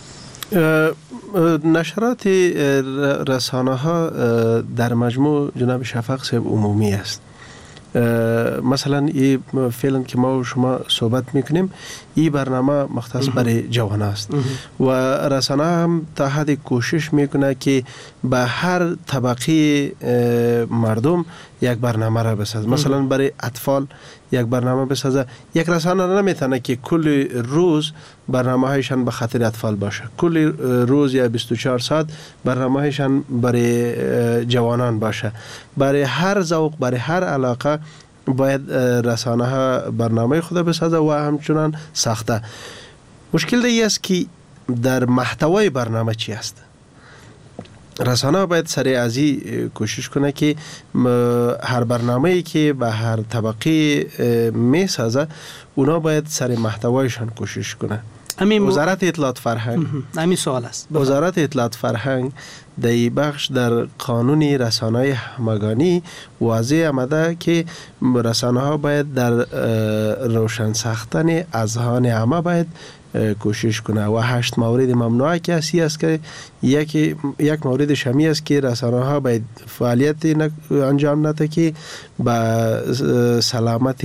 نشرات رسانه ها در مجموع جناب شفق صاحب عمومی است. مثلا این فعلا که ما و شما صحبت میکنیم این برنامه مختص برای جوان است و رسانه هم تا حد کوشش میکنه که به هر طبقه مردم یک برنامه را بسازه. مثلا برای اطفال یک برنامه بسازه. یک رسانه نمیتونه که کل روز برنامه هایشان به خاطر اطفال باشه، کل روز یا بیست و چهار ساعت برنامه هایشان برای جوانان باشه. برای هر ذوق برای هر علاقه باید رسانه ها برنامه خود بسازه و همچنان ساخته. مشکل دیگه است که در محتوای برنامه چی است. رسانه باید سریع ازی کوشش کنه که هر برنامه‌ای که به هر طبقه می سازه اونا باید سریع محتوایشان کوشش کنه. همین وزارت اطلاعات فرهنگ همین سوال است. وزارت اطلاعات فرهنگ در این بخش در قانون رسانه‌های همگانی واضح آمده که رسانه ها باید در روشن ساختن اذهان همه باید کوشش کنه و هشت مورد ممنوعه که اسی است که یک یک مورد شمی است که رسانه ها باید فعالیت انجام نده که با سلامت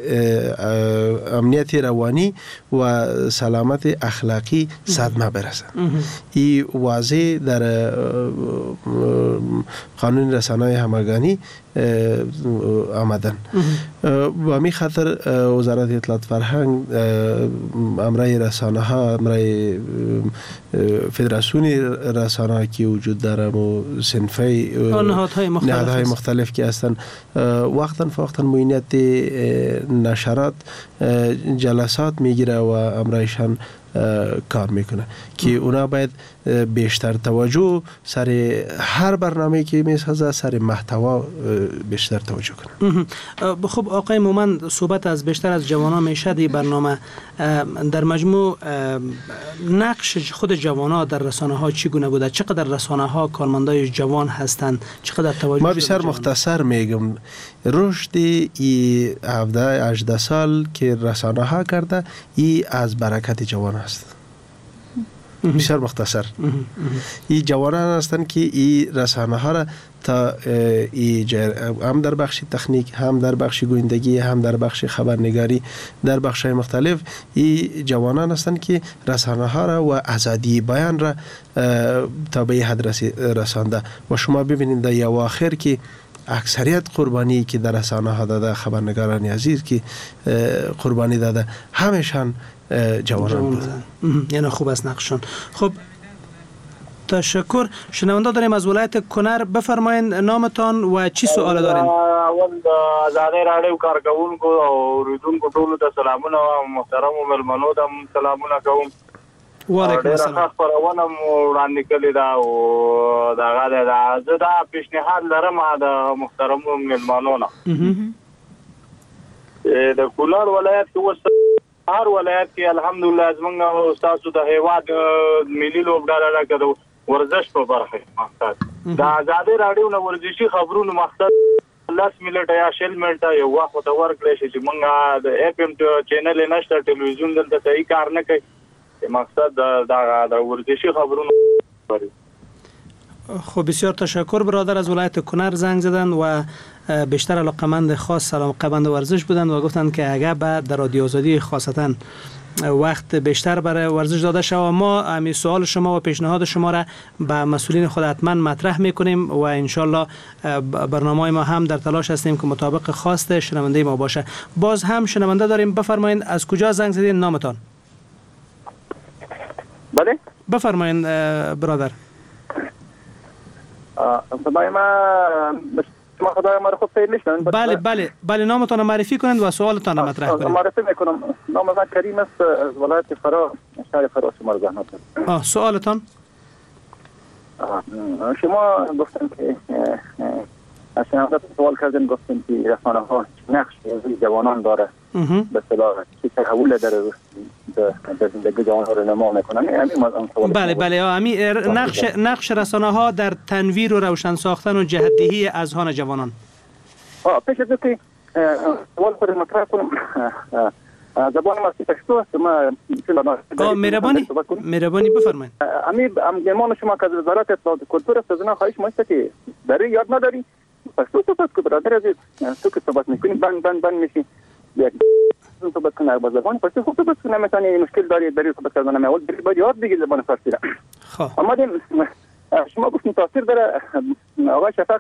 امنیت روانی و سلامت اخلاقی صدمه برسه. این واضح در قانون رسانه‌های همگانی آمدن و می خاطر وزارت اطلاعات فرهنگ امرای رسانه ها امرای فدراسیون رسانه ها که وجود داره و صنفی نهادهای مختلف, مختلف که هستن وقتا فوقتا معینیت نشرات جلسات میگیره و امرایشان کار میکنه که اونا باید بیشتر توجه سر هر برنامه‌ای که میسازه سر محتوا بیشتر توجه کنه. خب آقای مومن صحبت از بیشتر از جوانان میشه دی برنامه در مجموع نقش خود جوانان در رسانه ها چگونه بوده؟ چقدر رسانه ها کارمندای جوان هستند؟ چقدر توجه؟ ما بسیار مختصر میگم رشد ای هفده هجده سال که رسانه ها کرده ای از برکت جوان است. بسیار مختصر این جوانان هستند که این رسانه ها را تا ای هم در بخش تکنیک، هم در بخش گویندگی، هم در بخش خبرنگاری، در بخش مختلف این جوانان هستند که رسانه ها را و آزادی بیان را تا به حد رسانده. و شما ببینید در اواخر که اکثریت قربانی که در رسانه ها داده، خبرنگاران عزیز که قربانی داده، همشان جوانان بودن. یعنی خوب است نقششون. خب تشکر. شنونده داریم از ولایت کنر. بفرمایید نامتان و چی سوال دارین؟ اول آزادی رادیو کارکونکو او اوریدونکو ټولو ته سلامونه او محترم ملمنو ته سلامونه کوم. وعلیکم السلام. ډېر ښه خپرونه مو وړاندې کړې ده او دغه ده. زه دا پیشنهاد لرم د محترمو ملمنو نه د کونړ ولایت کې اوس هر ولایت کې الحمدلله زمونږ او ستاسو د هیواد ملي لوبډله کړو ورزش په برخه مقصد د آزادی رادیو نو ورزشي خبرونو مقصد لاس ملټ یا شل ملټ یو وخت ورکړی چې مونږه د اف ام چینل نشته، ټلویزیون دلته صحیح کار نه کوي. مقصد د ورزشي خبرونو. خب بسیار تشکر برادر از ولایت کنر زنگ زدن و بیشتر علاقمند خاص علاقمند ورزش بودند و گفتند که اگر به در رادیو آزادی خاصتا وقت بیشتر برای ورزش داده شود. ما همین سوال شما و پیشنهاد شما را به مسئولین خود حتما مطرح میکنیم و انشالله برنامه ما هم در تلاش هستیم که مطابق خواست شنونده ما باشه. باز هم شنونده داریم. بفرمایید از کجا زنگ زدین؟ نامتان؟ بله بفرمایید برادر. صدای ما شما خدای ما رو خوب پیدا میشن؟ بله بله بله نامتان معرفی کنید و سوالتان را مطرح کنید. معرفی میکنم. نام من کریم است از ولایت فرا، شهر فرا. شما زحمت بدید. آه سوالتان؟ شما گفتن که از شما سوال کردن، گفتن که رسانه ها نقش جوانان داره به اصطلاح چه تحول در در زندگی جوانان رو نما میکنن. بله بله امی نقش نقش رسانه ها در تنویر و روشن ساختن و جهت‌دهی اذهان جوانان. آه پیش از که سوال خود مطرح کنم، زبان ما پشتو است. ما آه مهربانی مهربانی بفرمایید. امی گمان شما که وزارت اطلاعات و کلتور است، از اینا خواهش می‌کنم که برای یاد نداری پشتو صحبت کنید. برادر عزیز تو که صحبت می‌کنی بند بند بند میشی. یک صحبت کنه با زبان پشتو خوب صحبت کنه. مثلا مشکل داری برای صحبت کردن ما اول باید یاد بگیری زبان فارسی را. خب اما شما گفتین تاثیر داره. آقای شفق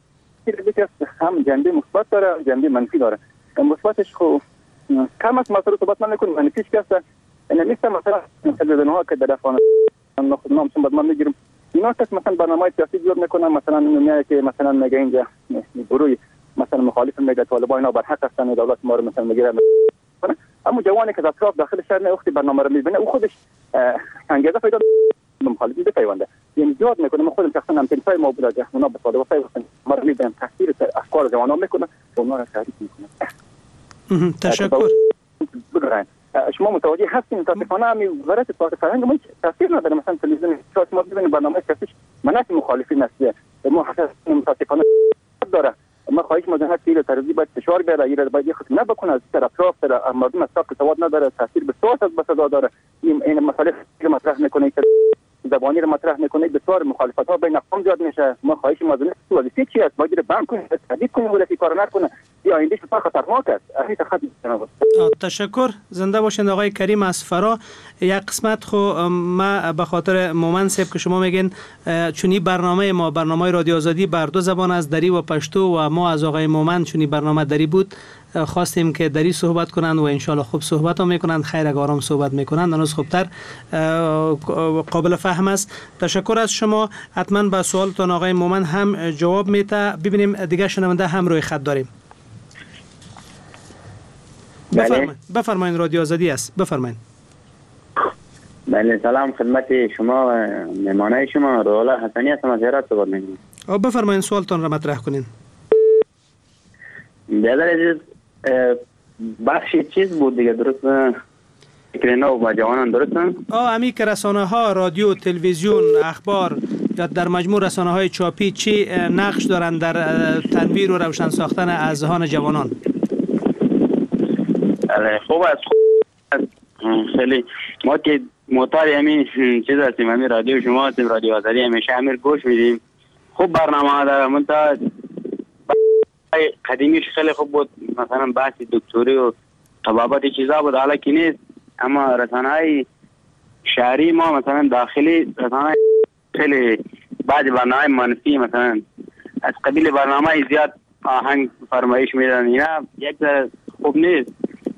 هم جنبه مثبت داره، جنبه منفی داره. مثبتش خب کم است مثلا صحبت من نکنیم، منفیش که است نمیست. مثلا تلویزیون‌ها که در افغانستان خود نامشون بعد من میگیرم اینا که مثلا برنامه سیاسی جور میکنن، مثلا میگه که مثلا میگه اینجا گروه مثلا مخالف میگه طالبان اینا بر حق هستن، دولت ما رو مثلا میگیره. اما جوانی که اطراف داخل شهر نه وقتی برنامه رو میبینه او خودش انگیزه پیدا مخالفین به پیونده، یعنی زیاد میکنه. من خودم شخصا هم تلفای ما بوده که اونا به طالبان پیوستن، ما رو میبینم تاثیر افکار جوانان میکنه و اونا رو تحریک میکنه. تشکر. بگرین شما متوجه هستین متاسفانه همین وزارت اطلاعات فرهنگ ما تاثیر نداره. مثلا تلویزیون شما ما ببینید برنامه سیاسیش منافع مخالفین است، ما حساس متاسفانه داره. ما خواهش مزاحمت پیل ترزی باید فشار بیاره، ایراد باید خود نبکنه از طرف اطراف در مردم اصلا سواد نداره، تاثیر بسیار از بسدا داره. این این مسئله که مطرح میکنه که زبانی رو مطرح میکنه بسیار مخالفت ها بین اقوام زیاد میشه. ما خواهش مزاحمت وظیفه چی است؟ باید بند کنه، تهدید کنه ولی کار نکنه. یا آیندهش بسیار خطرناک است. همین خطر. تشکر. زنده باشند آقای کریم از فرا. یک قسمت خو ما به خاطر مومن صاحب که شما میگین چونی برنامه ما برنامه رادیو آزادی بر دو زبان از دری و پشتو و ما از آقای مومن چونی برنامه دری بود خواستیم که دری صحبت کنند و انشالله خوب صحبت هم میکنند. خیر اگر آرام صحبت میکنند هنوز خوبتر قابل فهم است. تشکر از شما. حتما به سوالتان آقای مومن هم جواب میده. ببینیم دیگه شنونده هم روی خط داریم. بفرمایید. بفرمایید رادیو آزادی است. بفرمایید. بله سلام خدمت شما مهمانای شما. رولا حسنی هستم از هرات صحبت میکنم. او بفرمایید سوالتون را مطرح کنین. برادر عزیز بخش چیز بود دیگه درست فکر نو با جوانان درستن؟ آه امی که رسانه ها رادیو تلویزیون اخبار در مجموع رسانه های چاپی چی نقش دارند در تنویر و روشن ساختن اذهان جوانان؟ خوب است خیلی ما که معتاد همین چیز هستیم، همین رادیو شما هستیم، رادیو آزادی همیشه همین گوش میدیم. خوب برنامه داره، منتها قدیمیش خیلی خوب بود، مثلا بحث دکتری و طبابت چیزا بود، حالا که نیست. اما رسانه های شهری ما مثلا داخلی رسانه خیلی بعض برنامه منفی مثلا از قبیل برنامه زیاد آهنگ فرمایش میدن، اینا یک ذره خوب نیست.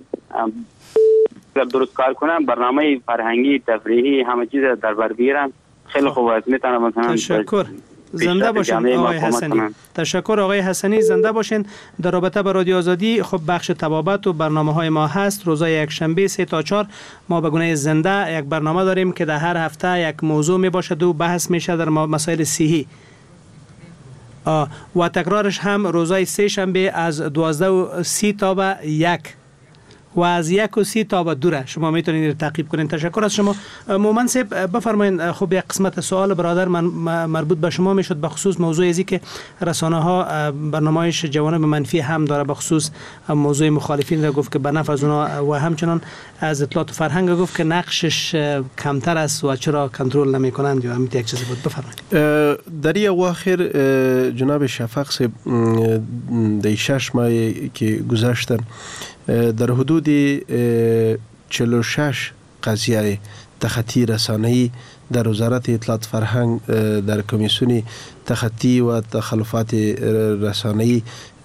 اگر درست کار کنم برنامه فرهنگی تفریحی همه چیز در بر بگیرن خیلی خوب است. میتونم مثلا تشکر. زنده باشین آقای حسنی. تشکر آقای حسنی، زنده باشین. در رابطه با رادیو آزادی خب بخش طبابت و برنامه های ما هست. روزای یک شنبه سه تا چهار ما به گونه زنده یک برنامه داریم که در هر هفته یک موضوع می باشد و بحث میشه در مسائل صحی. و تکرارش هم روزای سه شنبه از دوازده و سی تا به یک و از یک و سی تا به دوره شما میتونید تعقیب کنین. تشکر از شما. مومن صاحب بفرمایید. خب یک قسمت سوال برادر من مربوط به شما میشد به خصوص موضوع ازی که رسانه ها برنامه‌اش جوانب منفی هم داره، به خصوص موضوع مخالفین را گفت که به نفع از اونا و همچنان از اطلاعات و فرهنگ گفت که نقشش کمتر است و چرا کنترل نمیکنند یا همین یک چیزی بود. بفرمایید. در این اواخر جناب شفق صاحب در شش ماه که گذشتن در حدود چهل و شش قضیه تخطی رسانه‌ای در وزارت اطلاعات فرهنگ در کمیسیون تخطی و تخلفات رسانه‌ای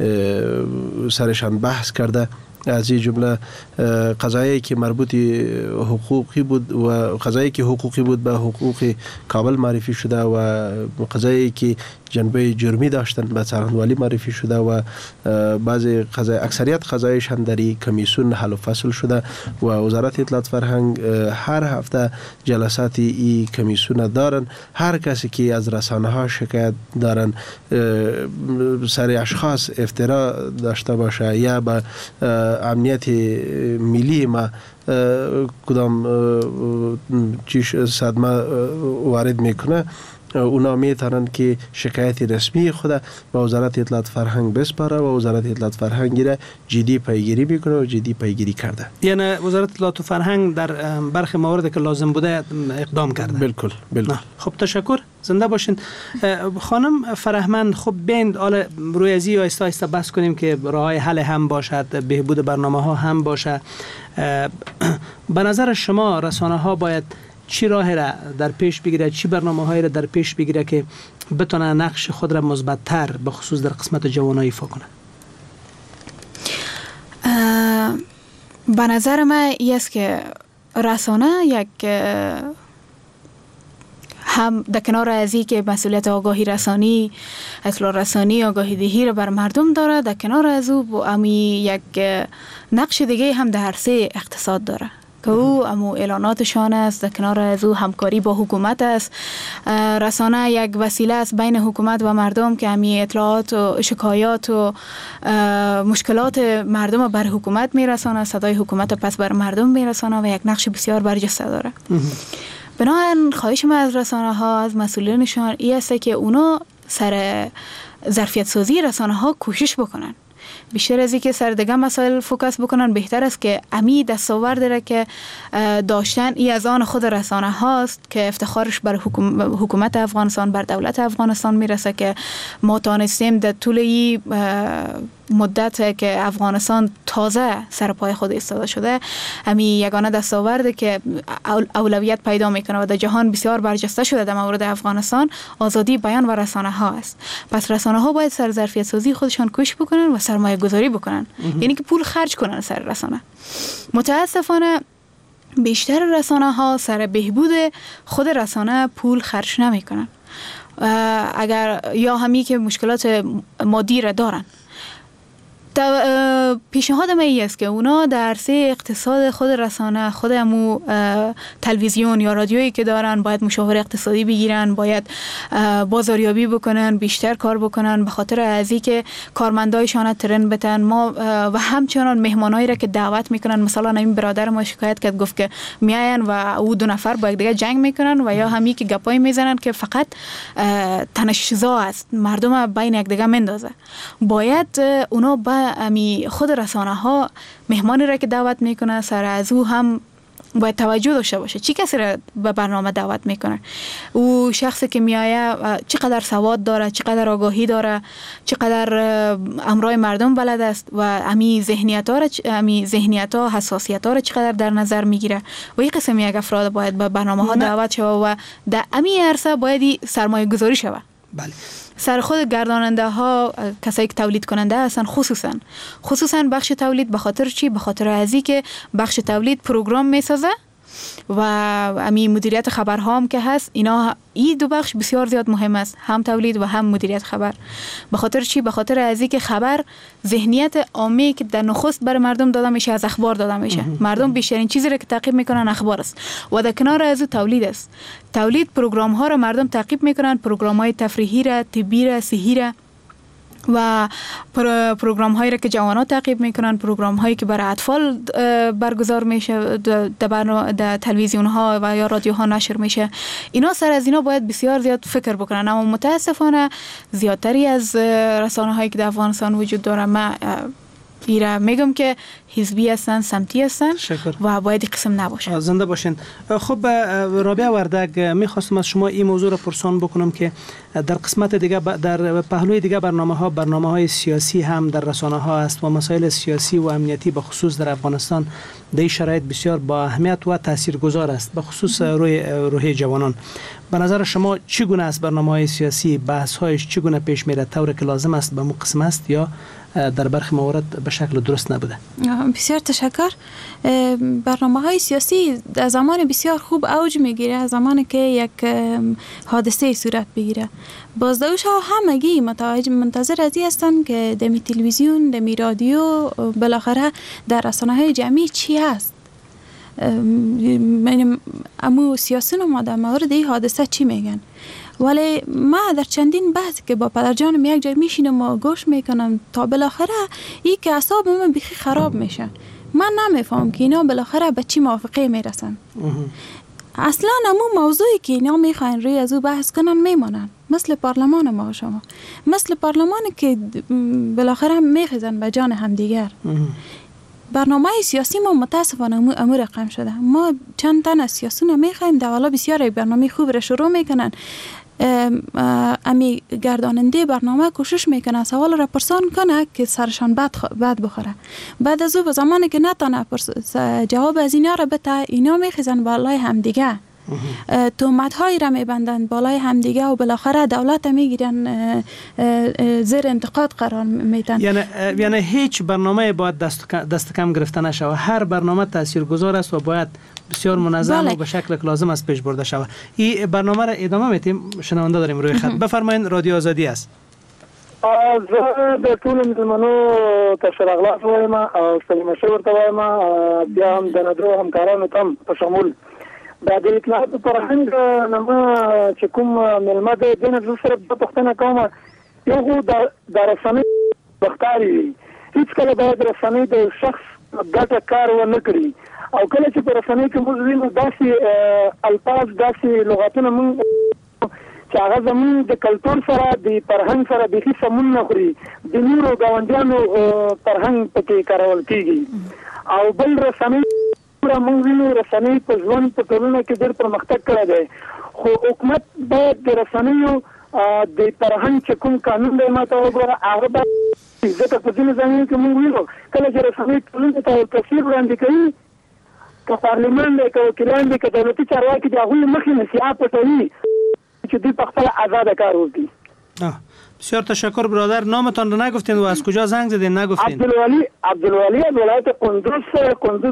سرشان بحث کرده. از این جمله قضایی که مربوط حقوقی بود و قضایی که حقوقی بود به حقوق کامل معرفی شده و قضایی که جنبه جرمی داشتن به سرهنوالی معرفی شده و بعضی قضای اکثریت قضایش هم در کمیسیون حل و فصل شده و وزارت اطلاعات فرهنگ هر هفته جلسات این کمیسیون دارن. هر کسی که از رسانه ها شکایت دارن سر اشخاص افترا داشته باشه یا به امنیت ملی ما کدام چیش صدمه وارد میکنه، اونا میتونن که شکایت رسمی خود با وزارت اطلاعات فرهنگ بسپاره و وزارت اطلاعات فرهنگ را جدی پیگیری میکنه و جدی پیگیری کرده. یعنی وزارت اطلاعات فرهنگ در برخی موارد که لازم بوده اقدام کرده. بالکل بالکل. خب تشکر. زنده باشین. خانم فرهمند خب بیند حالا روی ازی آیسته آیسته بحث کنیم که راههای حل هم باشد، بهبود برنامه ها هم باشه. به نظر شما رسانه ها باید چی راه را در پیش بگیره، چی برنامه هایی را در پیش بگیره که بتونه نقش خود را مثبت‌تر به خصوص در قسمت جوانان ایفا کنه؟ به نظر من این است که رسانه یک هم در کنار از این که مسئولیت آگاهی رسانی، اطلاع رسانی، آگاهی دهی را بر مردم داره، در کنار از او امی یک نقش دیگه هم در عرصه اقتصاد داره که او امو اعلاناتشان است. در کنار از او همکاری با حکومت است. رسانه یک وسیله است بین حکومت و مردم که همی اطلاعات و شکایات و مشکلات مردم بر حکومت میرسانه، صدای حکومت پس بر مردم میرسانه و یک نقش بسیار برجسته داره. بنابراین خواهش من از رسانه ها، از مسئولینشان این است که اونا سر ظرفیت سازی رسانه ها کوشش بکنن، بیشتر از این که سر دیگه مسائل فوکس بکنن. بهتر است که امی دستاورد داره که داشتن ای از آن خود رسانه هاست که افتخارش بر حکومت افغانستان، بر دولت افغانستان میرسه که ما تانستیم در طول ای مدت که افغانستان تازه سر پای خود ایستاده شده امی یگانه دستاورده که اولویت پیدا میکنه و در جهان بسیار برجسته شده در مورد افغانستان آزادی بیان و رسانه ها است. پس رسانه ها باید سر ظرفیت سازی خودشان کوشش بکنن و سرمایه گذاری بکنن، یعنی که پول خرج کنن سر رسانه. متاسفانه بیشتر رسانه ها سر بهبود خود رسانه پول خرج نمی کنن، اگر یا همی که مشکلات مادی را دارن. پیشنهاد من این است که اونا در عرصه اقتصاد خود رسانه، خود همو تلویزیون یا رادیویی که دارن باید مشاوره اقتصادی بگیرن، باید بازاریابی بکنن، بیشتر کار بکنن، به خاطر از این که کارمندایشان ترن بتن. ما و همچنان مهمانایی را که دعوت میکنن، مثلا این برادر ما شکایت کرد گفت که میاین و او دو نفر با یک دیگه جنگ میکنن و یا همی که گپای میزنن که فقط تنش‌زا است، مردم بین یک دیگه مندازه. باید اونا با امی خود رسانه ها مهمانی را که دعوت میکنه سر از او هم باید توجه داشته باشه چی کسی را به برنامه دعوت میکنه. او شخصی که میآیه چقدر سواد داره، چقدر آگاهی داره، چقدر امرای مردم بلد است و امی ذهنیت ها را امی ذهنیت ها حساسیت ها را چقدر در نظر میگیره و این قسم یک افراد باید به برنامه ها دعوت شوه و در امی عرصه باید سرمایه گذاری شوه. بله. سر خود گرداننده ها کسایی که تولید کننده هستن، خصوصا خصوصا بخش تولید، به خاطر چی؟ به خاطر ازی که بخش تولید پروگرام میسازه و امی مدیریت خبرها هم که هست، اینا این دو بخش بسیار زیاد مهم است، هم تولید و هم مدیریت خبر. به خاطر چی؟ به خاطر ازی که خبر ذهنیت عامی که در نخست بر مردم داده میشه از اخبار داده میشه. مردم بیشترین چیزی را که تعقیب میکنن اخبار است و در کنار از تولید است. تولید پروگرام ها را مردم تعقیب میکنن، پروگرام های تفریحی را، طبی را، صحی را و پروگرام هایی را که جوانان تعقیب میکنن، پروگرام هایی که برای اطفال برگزار میشه در تلویزیون ها و یا رادیو ها نشر میشه. اینا سر از اینا باید بسیار زیاد فکر بکنن، اما متاسفانه زیادتری از رسانه هایی که در افغانستان وجود داره ما ایره میگم که حزبی هستن، سمتی هستن و باید این قسم نباشه. زنده باشین. خب رابعه وردگ، میخواستم از شما این موضوع را پرسان بکنم که در قسمت دیگه در پهلوی دیگه برنامه ها برنامه های سیاسی هم در رسانه ها است و مسائل سیاسی و امنیتی به خصوص در افغانستان در این شرایط بسیار با اهمیت و تاثیرگذار است، به خصوص روی روحی جوانان. به نظر شما چگونه است برنامه های سیاسی، بحث هایش چگونه پیش میره؟ طور که لازم است به مو قسم است یا در برخی موارد به شکل درست نبوده؟ بسیار تشکر. برنامه های سیاسی در زمان بسیار خوب اوج میگیره، زمانی که یک حادثه صورت بگیره. بازداشت ها همگی متوجه منتظر ازی هستن که دمی تلویزیون، دمی رادیو، بالاخره در رسانه های جمعی چی هست. امو سیاسون ما در مورد این حادثه چی میگن. ولی ما در چندین بحث که با پدرجانم یک جای میشینم و گوش میکنم تا بالاخره این که اعصاب من بیخی خراب میشه. من نمیفهم که اینا بالاخره به چی موافقه میرسن. اصلا همون موضوعی که اینا میخواین روی از او بحث کنن میمانن، مثل پارلمان ما شما، مثل پارلمانی که بالاخره میخیزن به جان همدیگر. برنامه سیاسی ما متاسفانه امو, امو رقم شده. ما چند تن از سیاسون میخوایم در والا بسیار برنامه خوب را شروع میکنن، امی گرداننده برنامه کوشش میکنه سوال را پرسان کنه که سرشان بد, بد بخوره. بعد از او به زمانی که نتانه جواب از اینا را بده، اینا میخیزن بالای همدیگه، تهمت هایی را میبندن بالای همدیگه و بالاخره دولت میگیرن زیر انتقاد قرار میدن. یعنی یعنی هیچ برنامه باید دست دست کم گرفته نشه و هر برنامه تاثیرگذار است و باید بسیار منظم بله. و به شکل لازم است پیش برده شود. این برنامه را ادامه میتیم. شنونده داریم روی خط. بفرمایید، رادیو آزادی است. از د ټول ملمنو تشرغلات وایم او سلیم شور ته وایم بیا هم د ندرو همکارانو تم په شمول د دې اطلاعات فرهنګ نما چې کوم ملمه د دین د سره په پښتنه کومه یو د رسنۍ بختاري هیڅ کله د رسنۍ د شخص ګټه کار و نه کړی او کله چې په رسنۍ کې موږ وینو داسې الفاظ داسې لغاتونه موږ چې هغه زمون د کلتور سره د فرهنګ سره د هیڅ سمون نه خوري، د نورو ګاونډیانو فرهنګ پکې کارول کیږي. او بل رسنۍ موږ وینو رسنۍ په ژوند په ټولنه کې ډېر پرمختګ کړی دی، خو حکومت باید د رسنیو د فرهنګ چې کوم قانون دی ماته وګوره هغه باید ځکه په ځینې ځایونو کې موږ وینو کله چې رسنۍ ټولنې ته تصویر وړاندې کوي، که پارلمان دی، که وکیلان دي، که دولتي چارواکي دي، هغوی مخکې نصیحه پټوي چې دوی په خپل آزاده کار وکړي. بسیار تشکر برادر. نامتان رو نگفتین و از کجا زنگ زدین نگفتین؟ عبدالولی عبدالولی از ولایت قندوز قندوز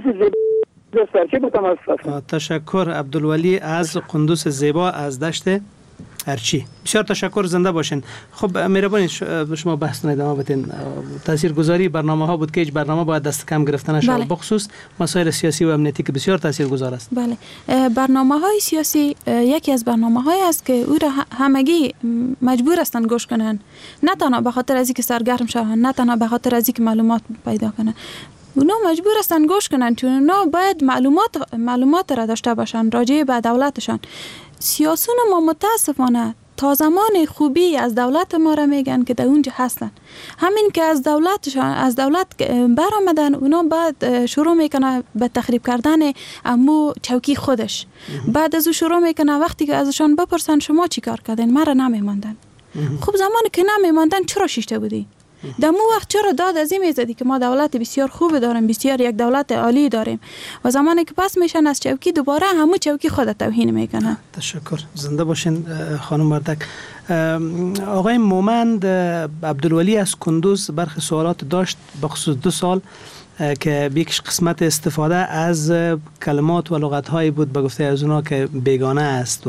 زیبا. تشکر عبدالولی از قندوز زیبا از دشت ارچی. بسیار تشکر، زنده باشین. خب مهربانی شما بحث ادامه بدین. تاثیرگذاری برنامه ها بود که هیچ برنامه باید دست کم گرفته نشه، بله. بخصوص مسائل سیاسی و امنیتی که بسیار تاثیرگذار است. بله، برنامه های سیاسی یکی از برنامه های است که او را همگی مجبور هستند گوش کنن، نه تنها به خاطر از اینکه سرگرم شوند، نه تنها به خاطر از اینکه معلومات پیدا کنن. اونا مجبور هستن گوش کنن چون اونا باید معلومات معلومات را داشته باشن راجع به دولتشان. سیاسون ما متاسفانه تا زمان خوبی از دولت ما را میگن که در اونجا هستن. همین که از دولتشان از دولت برآمدن، اونا بعد شروع میکنه به تخریب کردن امو چوکی خودش. بعد از او شروع میکنه وقتی که ازشان بپرسن شما چی کار کردین، ما را نمیماندن. خب زمانی که نمیماندن چرا شیشته بودی؟ در مو وقت چرا داد از این میزدی که ما دولت بسیار خوب داریم، بسیار یک دولت عالی داریم، و زمانی که پس میشن از چوکی دوباره همون چوکی خود توهین میکنن. تشکر. زنده باشین خانم مردک. آقای مومند عبدالولی از کندوز برخی سوالات داشت بخصوص دو سال که بیکش قسمت استفاده از کلمات و لغت‌هایی بود به گفته از اونا که بیگانه است و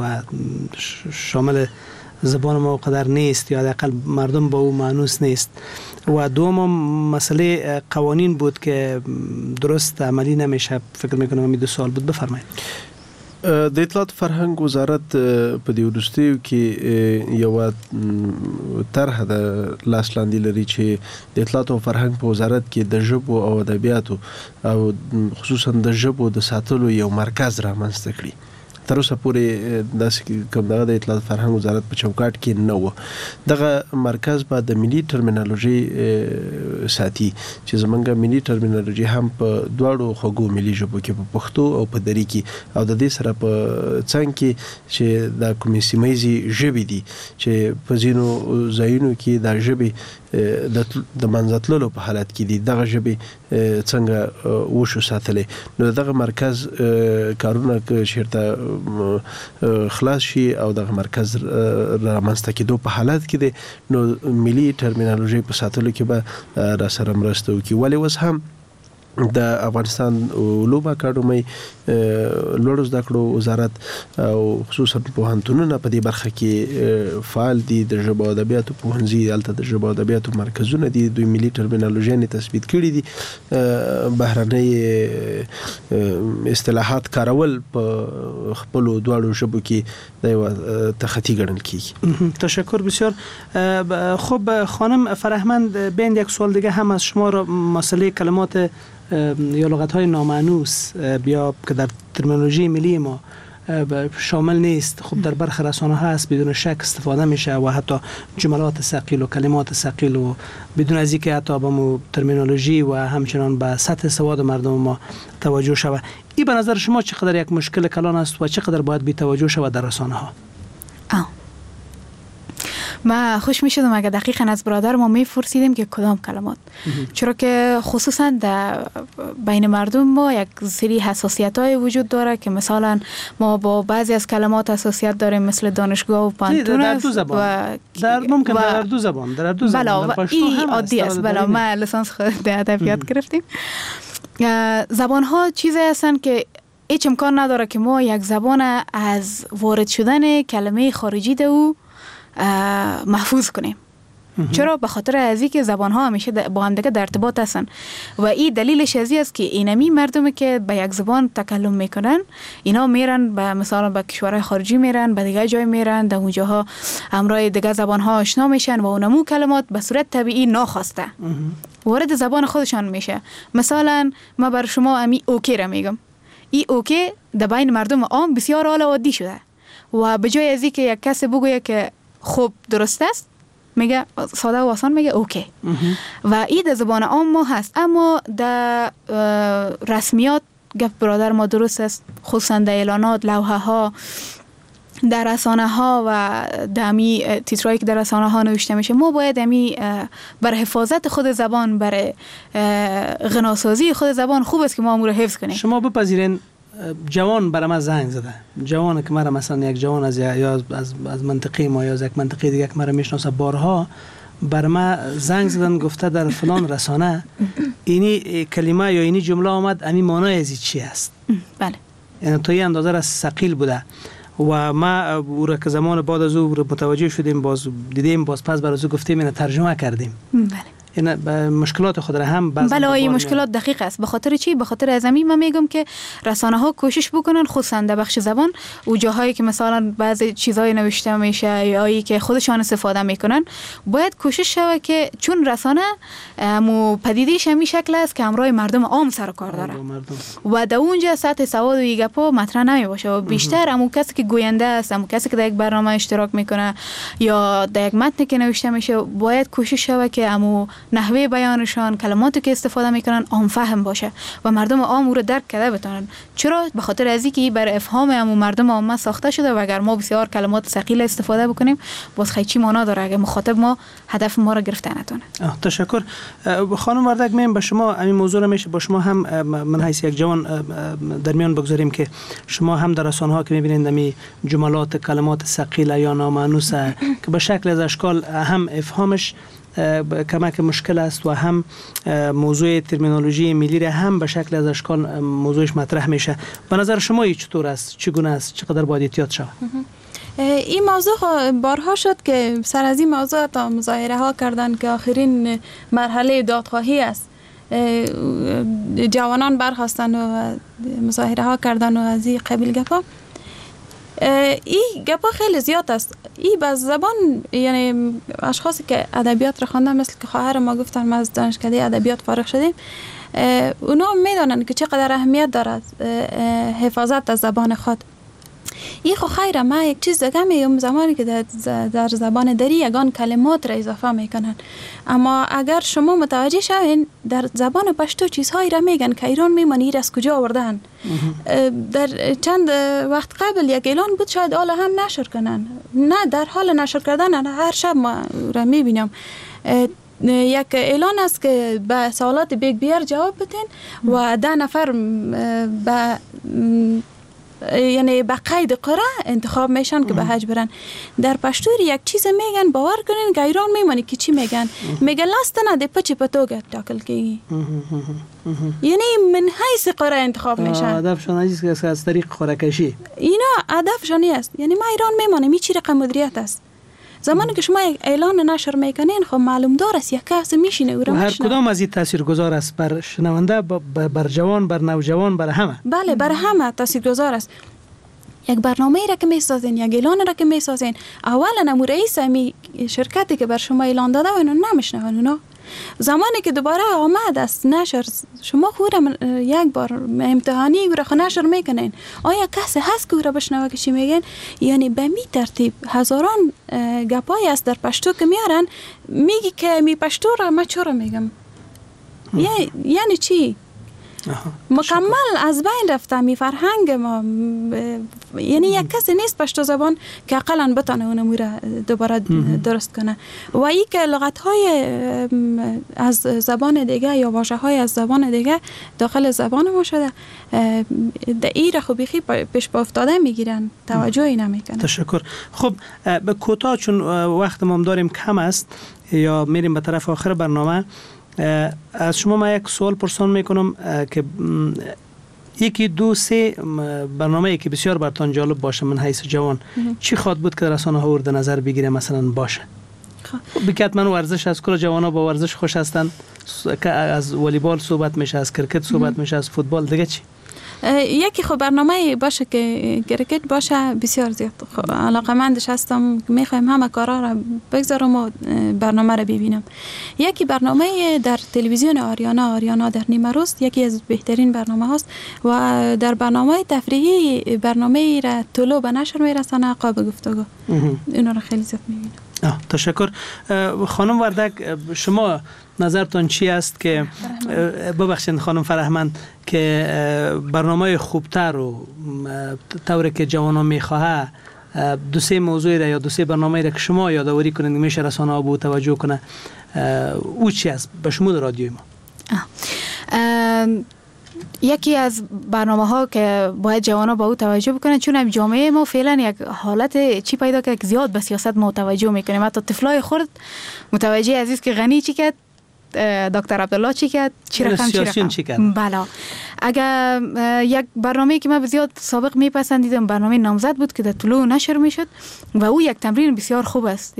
شامل زبان ما قدر نیست یا حداقل مردم با او مانوس نیست. و دوم مسئله قوانین بود که درست عملی نمیشه. فکر میکنم همین دو سال بود. بفرمایید. د اطلاعات فرهنګ وزارت په دې وروستیو کې یو طرح د لاس لاندې لري چې د اطلاعات او فرهنګ په وزارت کې د ژبو او ادبیاتو او خصوصا د ژبو د ساتلو یو مرکز رامنځته کړي. تر اوسه پورې داسې کوم دغه د اطلاعات فرهنګ وزارت په چوکاټ کې نه و. دغه مرکز به د ملي ټرمینالوژي ساتي چې زمونږ ملي ټرمینالوژي هم په دواړو خوږو ملي ژبو کې په پښتو او په دري کې او د دې سره په څنګ کې چې د کومې سیمه ییزې ژبې دي چې په ځینو ځایونو کې دا ژبې د منځه تللو په حالت کې دي، دغه ژبې څنګه وشو ساتلې. نو دغه مرکز کارونه که چېرته خلاص شي او دغه مرکز رامنځته کېدو په حالت کې دی، نو ملي ټرمینالوژي په ساتلو کې به راسره مرسته وکړي. ولې اوس هم د افغانستان علومو اکاډمۍ لوړو زده کړو وزارت او خصوصا پوهنتونونه په دې برخه کې فعال دي. د ژبو او ادبیاتو پوهنځي هلته د ژبو او ادبیاتو مرکزونه دي، دوی ملي ټرمینالوژي تثبیت کړي دي. بهرنۍ اصطلاحات کارول په خپلو دواړو ژبو کې د یوه تخطي ګڼل کیږي. تشکر بسیار. خب خانم فرهمند، بین یک سوال دیگه هم از شما را مسئله کلمات یا لغت‌های نامانوس یا که در ترمینولوژی ملی ما شامل نیست. خب در برخی رسانه‌ها هست بدون شک استفاده میشه و حتی جملات ثقیل و کلمات ثقیل و بدون از اینکه حتی به مو ترمینولوژی و همچنان به سطح سواد مردم ما توجه شود. این به نظر شما چقدر یک مشکل کلان است و چقدر باید بی توجه شود در رسانه‌ها؟ آه ما خوش می شدم اگر دقیقاً از برادر ما می پرسیدیم که کدام کلمات، چرا که خصوصا در بین مردم ما یک سری حساسیت های وجود داره که مثلا ما با بعضی از کلمات حساسیت داریم مثل دانشگاه و پانتون در دو زبان و در ممکن و در دو زبان در دو زبان بلا در پشتو هم عادی است. بلا ما لیسانس خود در ادبیات گرفتیم. زبان ها چیزی هستن که هیچ امکان نداره که ما یک زبان از وارد شدن کلمه خارجی ده او محفوظ کنیم. چرا؟ به خاطر از اینکه زبان ها همیشه با هم دیگه در ارتباط هستن و این دلیلش از این است که اینمی مردمی که به یک زبان تکلم میکنن اینا میرن به مثلا به کشورهای خارجی میرن، به دیگه جای میرن، در اونجاها همراه دیگه زبان ها آشنا میشن و اونمو کلمات به صورت طبیعی ناخواسته وارد زبان خودشان میشه. مثلا ما بر شما امی اوکی را میگم، این اوکی در بین مردم عام بسیار حال عادی شده و به جای از اینکه یک کس بگویه که خوب درست است میگه ساده و آسان میگه اوکی و این در زبان عام ما هست. اما در رسمیات گفت برادر ما درست است، خصوصا در اعلانات، لوحه ها، در رسانه ها و در امی تیترهایی که در رسانه ها نوشته میشه ما باید امی برای حفاظت خود زبان، برای غناسازی خود زبان خوب است که ما امور حفظ کنیم. شما بپذیرین جوان برای ما زنگ زده، جوان که مرا مثلا یک جوان از یا از از منطقه ما یا از یک منطقه دیگه که مرا میشناسه بارها بر ما زنگ زدن گفته در فلان رسانه اینی کلمه یا اینی جمله آمد، امی معنای از چی است؟ بله، یعنی تا این اندازه را ثقیل بوده و ما او را که زمان بعد از او متوجه شدیم، باز دیدیم، باز پس بر از او گفتیم، اینو ترجمه کردیم. بله. این مشکلات خود را هم بعضی بله این مشکلات دقیق است. به خاطر چی؟ به خاطر از همین من میگم که رسانه ها کوشش بکنن خصوصا در بخش زبان و جاهایی که مثلا بعضی چیزای نوشته میشه یا ای که خودشان استفاده میکنن باید کوشش شود که چون رسانه مو پدیدهش همین شکل است که همراه مردم عام سر کار داره و در اونجا سطح سواد و ایگپا مطرح نمی باشه و بیشتر همون کسی که گوینده است، همون کسی که در یک برنامه اشتراک میکنه یا در یک متن که نوشته میشه باید کوشش شود که همون نحوه بیانشان، کلماتی که استفاده میکنن عام فهم باشه و مردم عام او رو درک کرده بتونن. چرا؟ به خاطر از اینکه بر افهام همون مردم عام ساخته شده و اگر ما بسیار کلمات ثقیل استفاده بکنیم باز خیلی چی معنا داره اگه مخاطب ما هدف ما رو گرفته نتونه. تشکر. خانم وردک، من با شما همین موضوع رو میشه با شما هم من حیث یک جوان در میان بگذاریم که شما هم در رسانه‌ها که می‌بینید می جملات کلمات ثقیل یا نامانوس که به شکل از اشکال هم افهامش کمک مشکل است و هم موضوع ترمینولوژی ملی را هم به شکل از اشکال موضوعش مطرح میشه. به نظر شما این چطور است؟ چگونه است؟ چقدر باید احتیاط شود؟ این موضوع بارها شد که سر از این موضوع تا مظاهره ها کردن که آخرین مرحله دادخواهی است. جوانان برخواستن و مظاهره ها کردن و از این قبیل گپا. این گپا خیلی زیاد است. این باز زبان یعنی اشخاصی که ادبیات را خواندن مثل که خواهر ما گفتن ما از دانشکده ادبیات فارغ شدیم، اونا میدانن که چقدر اهمیت دارد حفاظت از زبان خود. این خو خیره ما یک چیز دیگه میگم زمانی که در, در زبان دری یگان کلمات را اضافه میکنن، اما اگر شما متوجه شوین در زبان پشتو چیزهایی را میگن که ایران میمانی از کجا آوردن. در چند وقت قبل یک اعلان بود شاید حالا هم نشر کنن، نه در حال نشر کردن هر شب ما را میبینم یک اعلان است که به سوالات بیگ بیر جواب بدین و ده نفر به یعنی به قید قره انتخاب میشن که به حج برن. در پشتو یک چیز میگن باور کنین که ایران میمانی که چی میگن میگن لاستنا ده پچ پتوگه تاکل کی یعنی من حیث قره انتخاب میشن. هدفشون است از طریق قره کشی. اینا هدفشون است یعنی ما ایران میمانیم. این چی رقم مدیریت است؟ زمانی که شما یک اعلان نشر میکنین خب معلوم دار است یک کس میشینه او را هر کدام از این تاثیرگذار است بر شنونده، بر جوان، بر نوجوان، بر همه. بله بر همه تاثیرگذار است. یک برنامه را که میسازین، یک اعلان را که میسازین، اولا امو رئیس امی شرکتی که بر شما اعلان داده و اینا نمیشنون. اونا زمانی که دوباره آمد است نشر شما خودم یک بار امتحانی او را نشر میکنین آیا کسی هست که او را بشنوه که چی میگن؟ یعنی به می ترتیب هزاران گپای است در پشتو که میارن میگی که می پشتو را ما چرا میگم یعنی یعنی چی؟ مکمل از بین رفته می فرهنگ ما. یعنی یک کسی نیست پشتو زبان که اقلا بتانه اونمو را دوباره درست کنه و ای که لغت های از زبان دیگه یا واژه های از زبان دیگه داخل زبان ما شده در ای را خوبیخی پیش با افتاده میگیرن، توجهی نمیکنن. تشکر. خب به کوتاه چون وقت ما داریم کم است یا میریم به طرف آخر برنامه، از شما من یک سوال پرسان میکنم که یکی دو سه برنامه‌ای که بسیار براتون جالب باشه من حیث جوان چی خواد بود که رسانه ها ورد نظر بگیره مثلا باشه؟ بگید من ورزش از کل جوانا با ورزش خوش هستن، از والیبال صحبت میشه، از کرکت صحبت میشه، از فوتبال، دیگه چی؟ یکی خب برنامه باشه که کرکت باشه بسیار زیاد علاقه‌مندش هستم، میخوایم همه کارا را بگذارم و برنامه را ببینم. یکی برنامه در تلویزیون آریانا آریانا در نیمه روز یکی از بهترین برنامه هاست و در برنامه تفریحی برنامه را طلوع به نشر میرسانه قاب گفتگو، اینا را خیلی زیاد میبینم. تشکر. خانم وردک شما نظرتون چی است که ببخشید خانم فرهمند که برنامه خوبتر و طوری که جوانان میخواه دو سه موضوع را یا دو سه برنامه را که شما یادآوری کنید میشه رسانه ها به توجه کنه او چی است به شمول رادیوی ما؟ یکی از برنامه ها که باید جوانا با او توجه بکنن چون هم جامعه ما فعلا یک حالت چی پیدا کرد که زیاد به سیاست ما توجه میکنیم. حتی طفلای خرد متوجه عزیز که غنی چی کرد، دکتر عبدالله چی کرد، چی رقم چی رقم چی کرد. بله. اگر یک برنامه که من زیاد سابق میپسندیدم برنامه نامزد بود که در طلوع نشر میشد و او یک تمرین بسیار خوب است. یک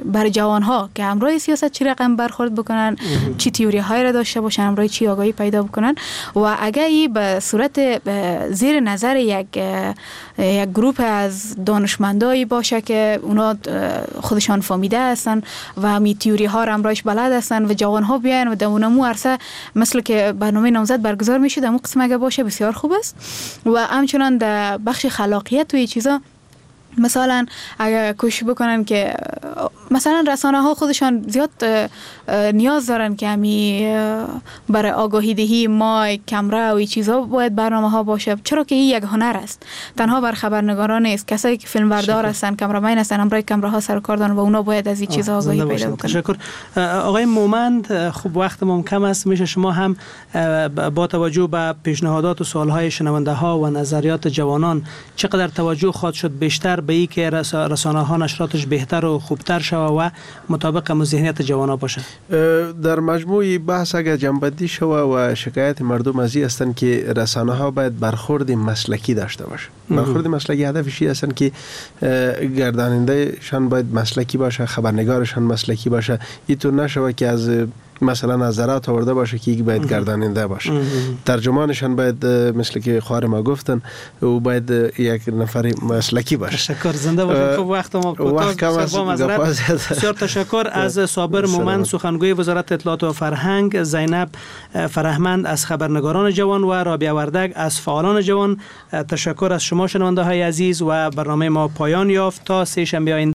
برای جوان ها که امروی سیاست چی رقم برخورد بکنن، چی تئوری های را داشته باشن، امروی چی آگاهی پیدا بکنن و اگر این به صورت زیر نظر یک یک گروه از دانشمندایی باشه که اونا خودشان فهمیده هستن و همی تئوری ها را امرویش بلد هستن و جوان ها بیاین و در اونمو عرصه مثل که برنامه نامزد برگزار میشه، در قسم اگه باشه بسیار خوب است. و همچنان در بخش خلاقیت و این چیزا مثلا اگر کوشش بکنن که مثلا رسانه ها خودشان زیاد نیاز دارن که همی برای آگاهی دهی مایک، کامرا و این چیزا باید برنامه ها باشه، چرا که این یک هنر است، تنها بر خبرنگاران نیست، کسایی که فیلم بردار هستن، کامرامین هستن، امروی کامراها سر کار دارن و اونا باید از این چیزا آگاهی پیدا بکنن. تشکر. آقای مومند، خوب وقتمون کم است، میشه شما هم با توجه به پیشنهادات و سوالهای شنونده ها و نظریات جوانان چقدر توجه خواهد شد بیشتر به این که رسانه ها نشراتش بهتر و خوبتر شود و مطابق هم ذهنیت جوانان باشه؟ در مجموع بحث اگر جنبندی شود و شکایت مردم از این هستند که رسانه ها باید برخورد مسلکی داشته باشه. برخورد مسلکی هدفش این هستند که گرداننده شان باید مسلکی باشه، خبرنگارشان مسلکی باشه، اینطور نشود که از مثلا نظرات آورده باشه که یک باید گرداننده باشه. ترجمانشان باید مثل که خواهر ما گفتن او باید یک نفر مسلکی باشه. تشکر. زنده باشید. خوب وقت ما کوتاه. بسیار تشکر از صابر مومند، سخنگوی وزارت اطلاعات و فرهنگ، زینب فرهمند از خبرنگاران جوان و رابعه وردگ از فعالان جوان. تشکر از شما شنونده های عزیز و برنامه ما پایان یافت. تا سه شنبه